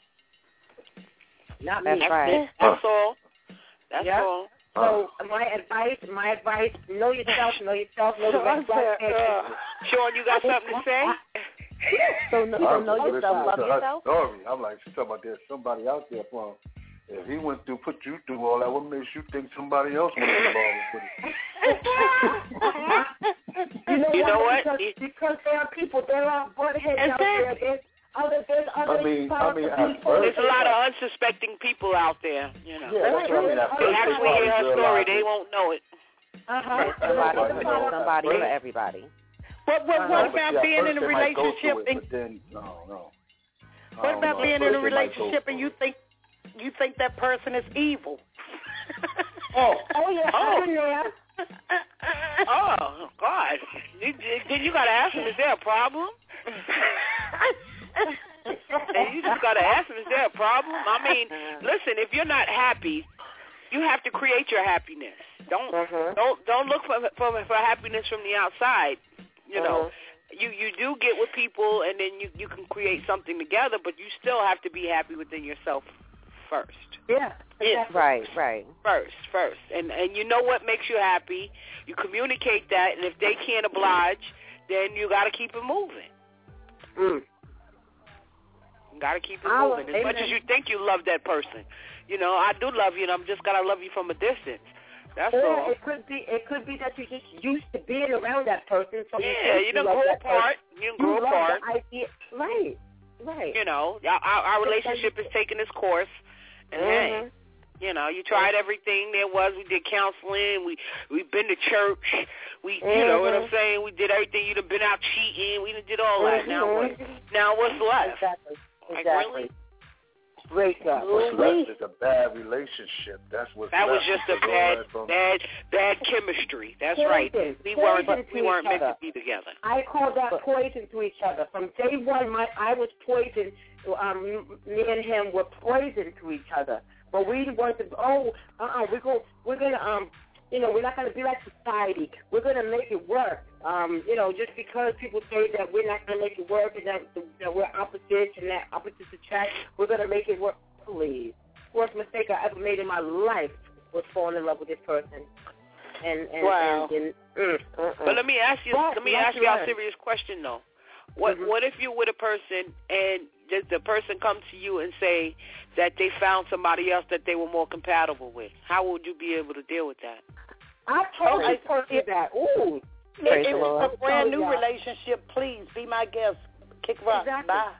Not me. That's right. That's all. That's all. So my advice, know yourself, know the red flags. Sean, you got something to say? So know yourself, love yourself. Story. I'm like, she's talking about there's somebody out there for him. If he put you through all that, what makes you think somebody else went involved with it? You know what? Because there are people, there are buttheads out there. There's other there's a lot of unsuspecting people out there. You know, they actually hear her story, they won't know it. Somebody for everybody. What about being in a relationship? What about being in a relationship and you think that person is evil? Oh, God. Then you got to ask him, is there a problem? And you just got to ask him, is there a problem? I mean, listen, if you're not happy, you have to create your happiness. Don't look for happiness from the outside. You know, you do get with people, and then you can create something together, but you still have to be happy within yourself first. Yeah. Exactly. Right. First. And you know what makes you happy. You communicate that, and if they can't oblige, then you got to keep it moving. You got to keep it moving. As much as you think you love that person. You know, I do love you, and I'm just got to love you from a distance. That's all. It could be that you just used to being around that person. So you don't grow apart. You grow apart. Right. You know, our relationship is taking its course. And hey, you know, you tried everything there was. We did counseling. We've been to church. You know what I'm saying? We did everything. You'd have been out cheating. We did all that. Now what's left? Exactly. Like, really? What's left is a bad relationship. That's what's that left. Was just a bad chemistry. That's right. We weren't meant to be together. I call that poison to each other. From day one, I was poisoned. Me and him were poison to each other. But we weren't. We're gonna we're not gonna be like society. We're gonna make it work. Just because people say that we're not gonna make it work and that we're opposites and that opposites attract, we're gonna make it work. Please, worst mistake I ever made in my life was falling in love with this person. wow. But let me ask you a serious question though. What if you're with a person and the person comes to you and say that they found somebody else that they were more compatible with? How would you be able to deal with that? I told this person that. Ooh. If it's a brand new relationship, please be my guest. Kick rock. Exactly. Bye.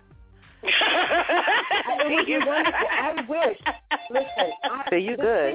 I wish. Listen. So you good?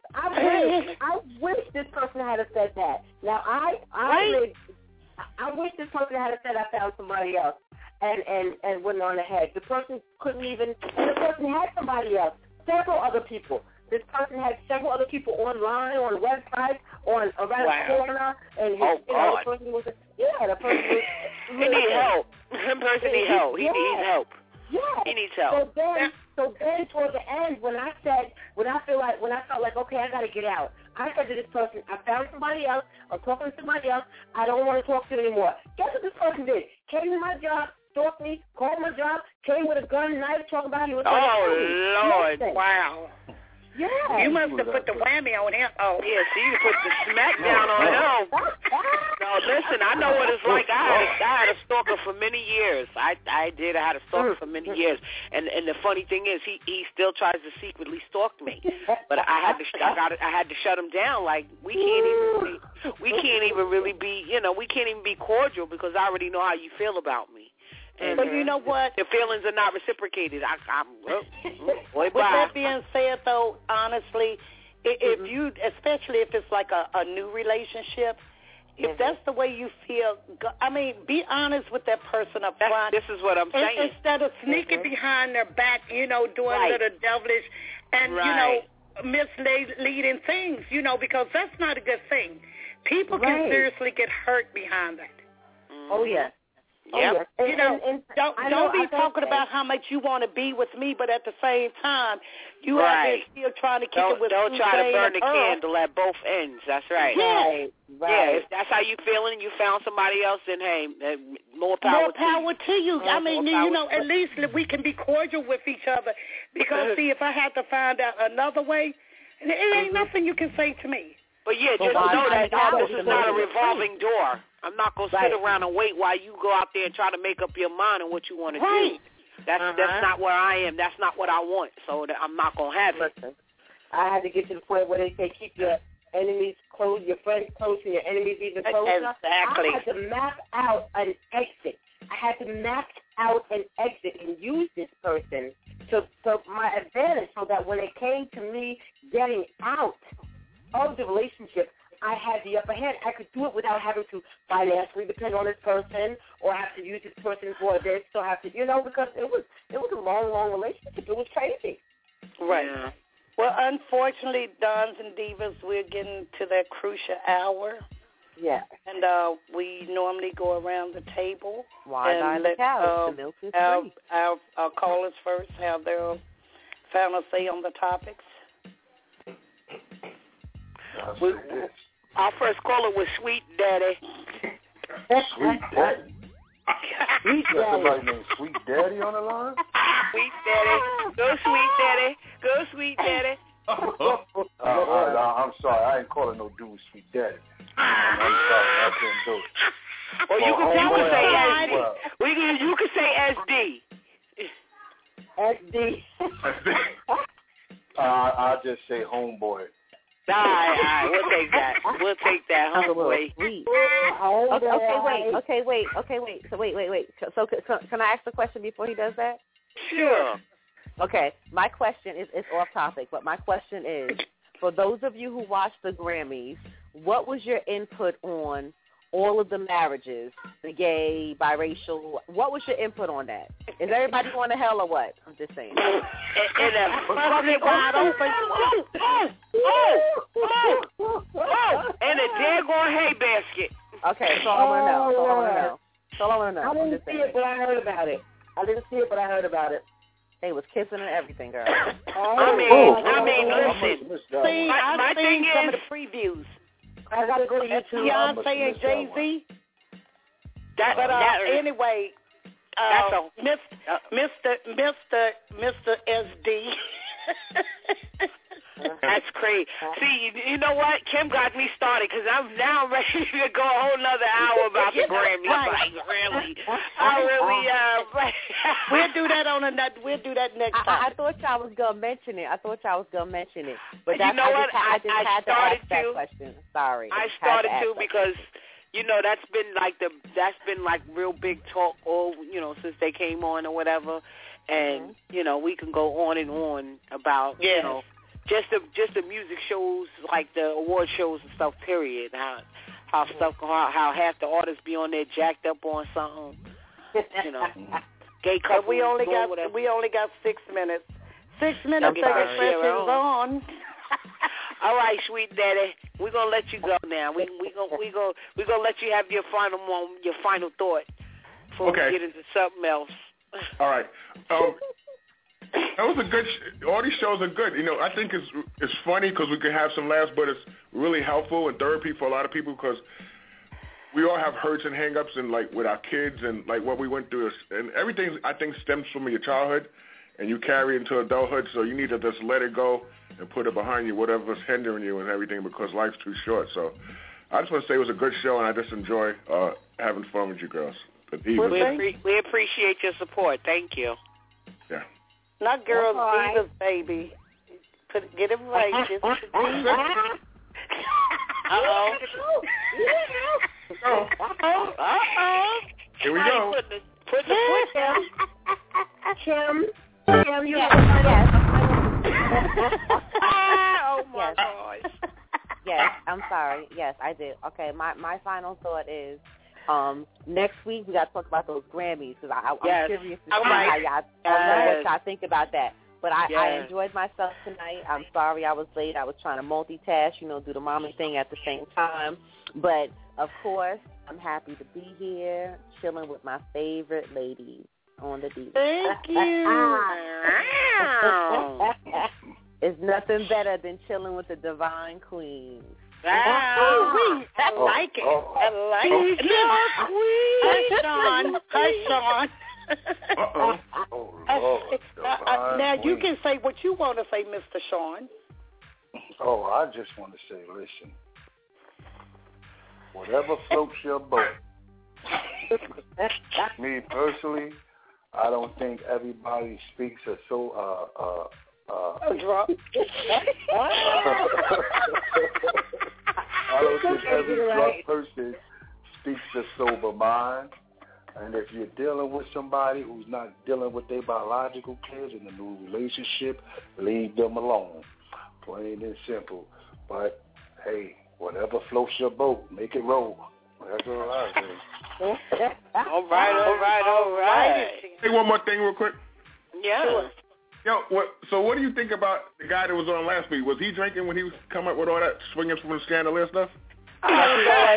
I wish this person had said that. Now I wish this person had said I found somebody else and went on ahead. The person couldn't even. The person had somebody else. Several other people. This person had several other people online, on the website, around the corner, and the person was. The person was. He needs help. The person needs help. He needs help. Yeah. He needs help. So then toward the end, when I felt like, okay, I got to get out, I said to this person, I found somebody else, I'm talking to somebody else, I don't want to talk to you anymore. Guess what this person did? Came to my job, stalked me, called my job, came with a gun, knife, talking about he was going to kill me. Lord. Listen. Wow. Yeah. You must have put the whammy on him. Oh, yeah, so you put the smack down on him. No, listen, I know what it's like. I had a stalker for many years. I had a stalker for many years. And the funny thing is, he still tries to secretly stalk me. But I had to shut him down. Like, we can't even really be, we can't even be cordial because I already know how you feel about me. And but you know what? The feelings are not reciprocated. With that being said, though, honestly, if you, especially if it's like a new relationship, if that's the way you feel, be honest with that person up front. This is what I'm saying. Instead of sneaking behind their back, doing little devilish and, misleading things, because that's not a good thing. People can seriously get hurt behind that. Oh, yeah. Yep. Don't be talking about how much you want to be with me, but at the same time, you out there still trying to kick it with Don't try to burn the candle at both ends. That's right. Right. Yeah, if that's how you feeling, you found somebody else, then hey, more power to you. At least we can be cordial with each other. Because see, if I had to find out another way, it ain't nothing you can say to me. But yeah, just know that this is not a revolving door. I'm not going to sit around and wait while you go out there and try to make up your mind on what you want to do. That's not where I am. That's not what I want. So I'm not going to have it. I had to get to the point where they say keep your enemies close, your friends close, and your enemies even closer. Exactly. I had to map out an exit. I had to map out an exit and use this person to my advantage so that when it came to me getting out of the relationship, I had the upper hand. I could do it without having to financially depend on this person or have to use this person for this or have to, because it was a long, long relationship. It was crazy. Right. Yeah. Well, unfortunately, Dons and Divas, we're getting to that crucial hour. Yeah. And we normally go around the table and let the milk is free. Our callers first have their final say on the topics. Our first caller was Sweet Daddy. Sweet Daddy? Sweet Daddy. Somebody named Sweet Daddy on the line? Sweet Daddy. Go Sweet Daddy. Go Sweet Daddy. I'm sorry. I ain't calling no dude Sweet Daddy. I'm sorry. I couldn't do it. Well, you can say SD. You can say SD. SD. I'll just say homeboy. All right, we'll take that, homeboy. Okay, wait. So can I ask a question before he does that? Sure. Okay, my question is off topic, but my question is, for those of you who watched the Grammys, what was your input on all of the marriages, the gay, biracial? What was your input on that? Is everybody going to hell or what? I'm just saying. And a daggone hay basket. Okay, that's all I want to know. I didn't see it, but I heard about it. They was kissing and everything, girl. I mean, listen. See, my thing is some of the previews. I gotta go to YouTube. Beyonce and Jay-Z. Anyway, Mr. SD. That's crazy. See, you know what? Kim got me started because I'm now ready to go a whole nother hour about the Grammys. Like, really, We'll do that We'll do that next time. I thought y'all was gonna mention it. But you know what? I just had to ask that to. question. Sorry. I started to because that's been like real big talk all since they came on or whatever, and we can go on and on about just the music shows, like the award shows and stuff. Period. How half the artists be on there jacked up on something. Gay couples. We only got 6 minutes. 6 minutes. Take expressions on. All right, sweet daddy, we're gonna let you go now. We gonna let you have your final thought before we get into something else. All right. That was a good. All these shows are good. I think it's funny because we can have some laughs, but it's really helpful and therapy for a lot of people because we all have hurts and hang-ups and like with our kids and like what we went through, and everything I think stems from your childhood, and you carry it into adulthood. So you need to just let it go and put it behind you, whatever's hindering you and everything, because life's too short. So I just want to say it was a good show, and I just enjoy having fun with you girls. We appreciate your support. Thank you. Yeah. Not girls, divas, baby. Get it right. Uh-oh. Here we go. Put the foot down. Kim, you yes. Oh, my gosh. Yes, I'm sorry. Yes, I did. Okay, my final thought is next week we got to talk about those Grammys because I'm curious to see how what y'all think about that. But I enjoyed myself tonight. I'm sorry I was late. I was trying to multitask, do the mommy thing at the same time. But, of course, I'm happy to be here, chilling with my favorite ladies on the D. Thank you. It's nothing better than chilling with the Divine Queens. I like it. I like it. Hi, Sean. Uh-oh. Oh, Lord. Now, you can say what you want to say, Mr. Sean. Oh, I just want to say, listen, whatever floats your boat. Me personally, I don't think everybody speaks a drunk. I don't think every drunk person speaks a sober mind. And if you're dealing with somebody who's not dealing with their biological kids in a new relationship, leave them alone. Plain and simple. But, hey, whatever floats your boat, make it roll. That's all I say. All right. Hey, one more thing real quick. Yeah. Sure. So what do you think about the guy that was on last week? Was he drinking when he was coming up with all that swinging from the scandalous stuff? Yes,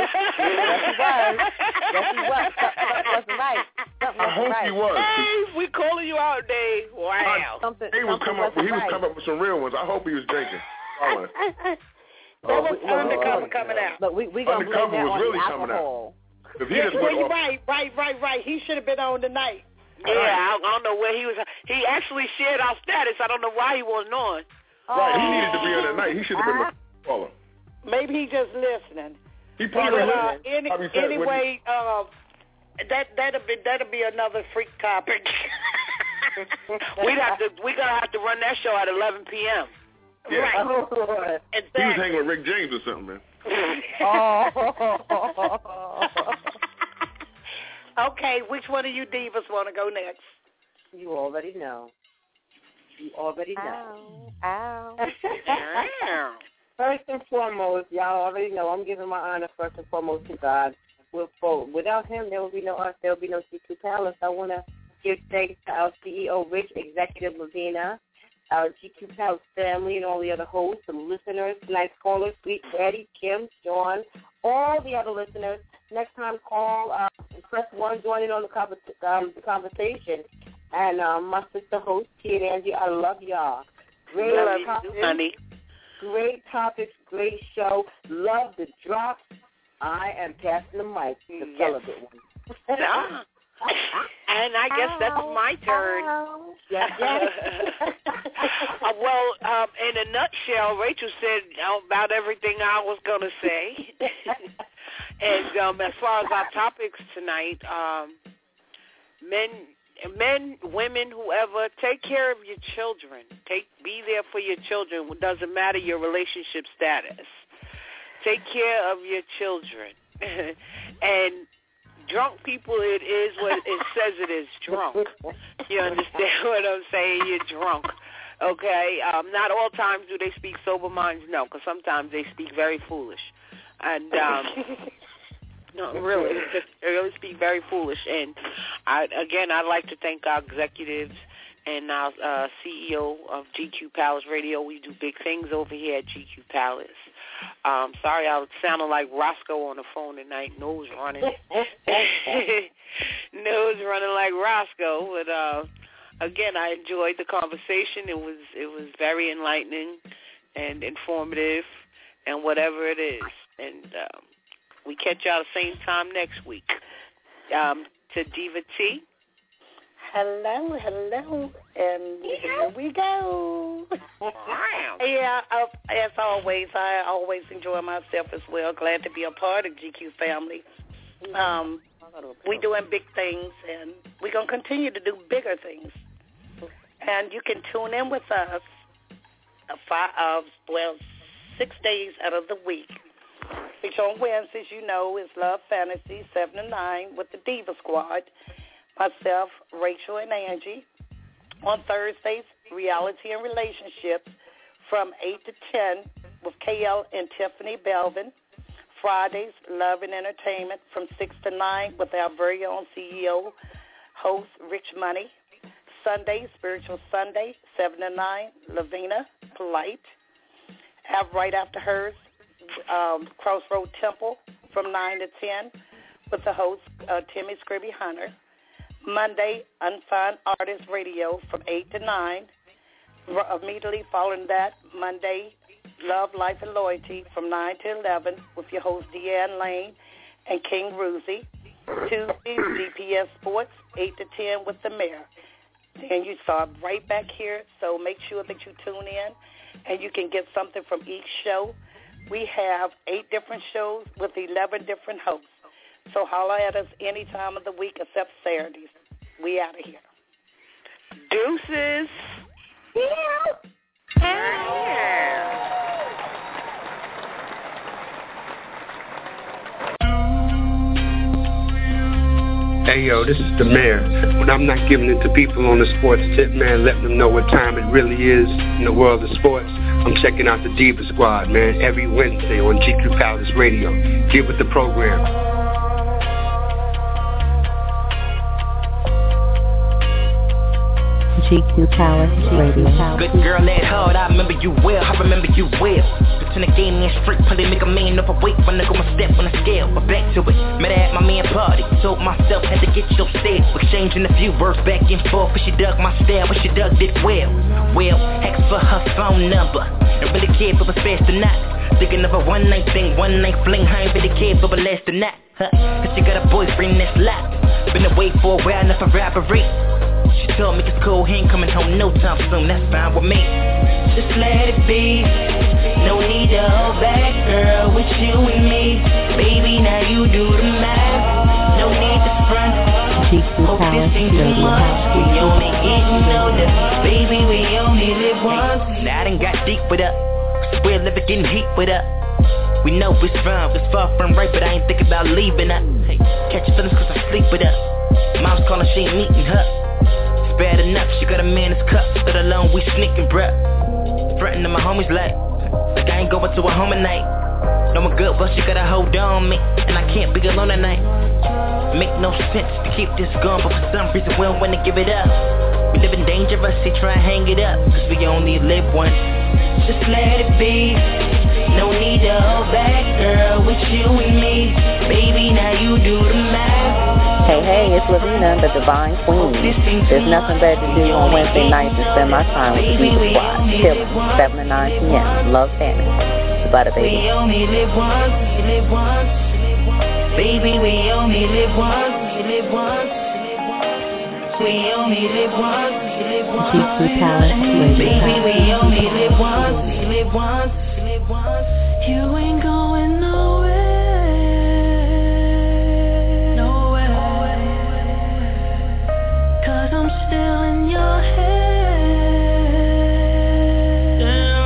he was. Something right. I hope he was. Dave, we calling you out, Dave. Wow. He was coming up with some real ones. I hope he was drinking. That was Undercover coming out. But we gonna blame that on really the alcohol. Right. He should have been on tonight. Yeah, I don't know where he was. He actually shared our status. I don't know why he wasn't on. Right, he needed to be on that night. He should have been caller. Maybe he just listening. He probably listening. Anyway, that'll be another freak topic. We're gonna have to run that show at 11 p.m. Yeah. Right. He was hanging with Rick James or something, man. Okay, which one of you divas want to go next? You already know. Ow. First and foremost, y'all already know I'm giving my honor first and foremost to God. Without him, there will be no us. There will be no GQ Palace. I want to give thanks to our CEO, Rich, Executive Lavina, our GQ Palace family, and all the other hosts, the listeners, nice callers, Sweet Daddy, Kim, Sean, all the other listeners. Next time, call, press 1, join in on the conversation. And my sister host, Tia and Angie, I love y'all. Great topics, honey. Great topics, great show. Love the drops. I am passing the mic to the celibate one. And I guess that's my turn. Yes. Well, in a nutshell, Rachel said about everything I was going to say. And as far as our topics tonight, men, women, whoever, take care of your children. Be there for your children. It doesn't matter your relationship status. Take care of your children. And drunk people, it is what it says it is, drunk. You understand what I'm saying? You're drunk. Okay? Not all times do they speak sober minds, no, because sometimes they speak very foolish. And no, really, they really speak very foolish. And I'd like to thank our executives and our CEO of GQ Palace Radio. We do big things over here at GQ Palace. Sorry, I was sounding like Roscoe on the phone tonight, nose running like Roscoe. But again, I enjoyed the conversation. It was very enlightening and informative, and whatever it is. And we catch y'all the same time next week. To Diva T. Hello, and here we go. Yeah, as always, I always enjoy myself as well. Glad to be a part of GQ family. We're doing big things, and we're going to continue to do bigger things. And you can tune in with us 6 days out of the week. Which on Wednesdays, you know, is Love Fantasy 7 to 9 with the Diva Squad. Myself, Rachel, and Angie. On Thursdays, Reality and Relationships from 8 to 10 with KL and Tiffany Belvin. Fridays, Love and Entertainment from 6 to 9 with our very own CEO, host Rich Money. Sunday, Spiritual Sunday, 7 to 9, Lavina Polite. Right after hers, Crossroad Temple from 9 to 10 with the host, Timmy Scribby Hunter. Monday, Unsigned Artist Radio from 8 to 9. Immediately following that, Monday, Love, Life, and Loyalty from 9 to 11 with your host, Deanne Lane and King Ruzi. Tuesday, GPS Sports, 8 to 10 with the Mayor. And you start right back here, so make sure that you tune in, and you can get something from each show. We have 8 different shows with 11 different hosts. So holler at us any time of the week except Saturdays. We out of here. Deuces. Hey yo, this is the Mayor. When I'm not giving it to people on the sports tip, man, letting them know what time it really is in the world of sports, I'm checking out the Diva Squad, man, every Wednesday on GQ Palace Radio. Get with the program. GQ Palace Radio. Good girl, that hard, I remember you well, I remember you well. Pretend the game ain't straight, probably make a man up a weight when I go one step on the scale. But back to it, met her at my man party, told myself had to get your step. Exchanging a few words back and forth, but she dug my style, but she dug it well. Well, asked for her phone number, don't really care if it was fast or not. Thinking of a one night thing, one night fling, I ain't really care if it was last or not. Cause she got a boyfriend that's locked, been away for a while, enough for robbery. She told me it's cool, he ain't coming home no time soon, that's fine with me. Just let it be, no need to hold back, girl, with you and me. Baby, now you do the math, no need to front. Hope this ain't too much, we only getting older. Baby, we only live once. Now I done got deep with her, swear live getting heat with her. We know it's wrong, it's far from right, but I ain't thinking about leaving her. Hey, catch your feelings cause I sleep with her. Mom's calling, she ain't meeting her. Bad enough, she got a man in his cup, let alone we sneaking, bruh. Frontin' to my homies like I ain't going to a home at night. Know I'm good, but she gotta hold on me, and I can't be alone at night. Make no sense to keep this going, but for some reason we don't wanna give it up. We living dangerous, they try and hang it up, cause we only live once. Just let it be, no need to hold back, girl, with you and me. Baby, now you do the math. Hey, it's Lavina, the Divine Queen. There's nothing better to do on Wednesday nights than spend my time with the Diva Squad. Till 7 to 9 p.m. Love Fantasy. The Butter Baby. We only live once, we live once. Baby, we only live once, we live once. we only live once. GQ Palace Radio. Baby, we only live once. You ain't going nowhere. Cause I'm still in your head.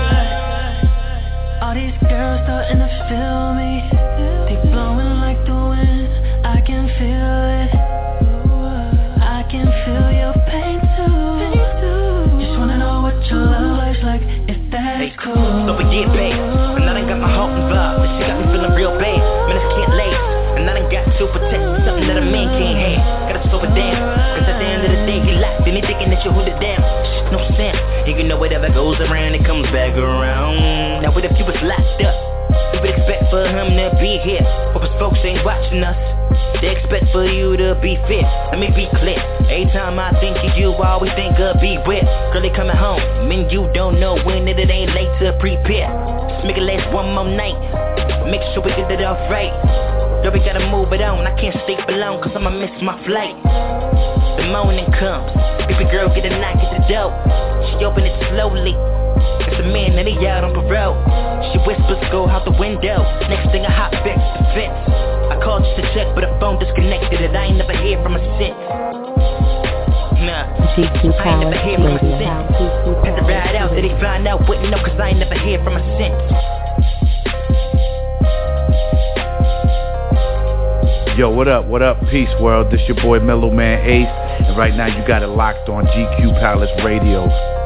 All these girls starting to feel me. They blowing like the wind. I can feel it. I can feel your pain too. Just wanna know what your love life's like, if that's cool. So forget, babe. And I done got my heart involved. But she got me feeling real bad. Man, I can't lay. And I done got to protect something that a man can't have. Gotta slow it down. Cause at the end of the day, he locked. And he thinking that you hold it down. No sense. And you know whatever goes around, it comes back around. Now what if you was locked up? We would expect for him to be here. But his folks ain't watching us. They expect for you to be fit. Let me be clear. Every time I think of you, I always think of be with. Girl, they coming home. Man, you don't know when it ain't late to prepare. Just make it last one more night. Make sure we get it off right. Girl, we gotta move it on. I can't stay for long cause I'ma miss my flight. The morning comes. Baby girl, get a knock at the door. She open it slowly. It's a man and he out on parole. She whispers, go out the window. Next thing I hop back to the fence. I called just to check, but the phone disconnected and I ain't never hear from her since. Nah, GQ I ain't never hear from her Radio. since. Had to ride out, did they find out? Wouldn't know cause I ain't never hear from her since. Yo, what up? What up? Peace world. This your boy Mellow Man Ace. And right now you got it locked on GQ Palace Radio.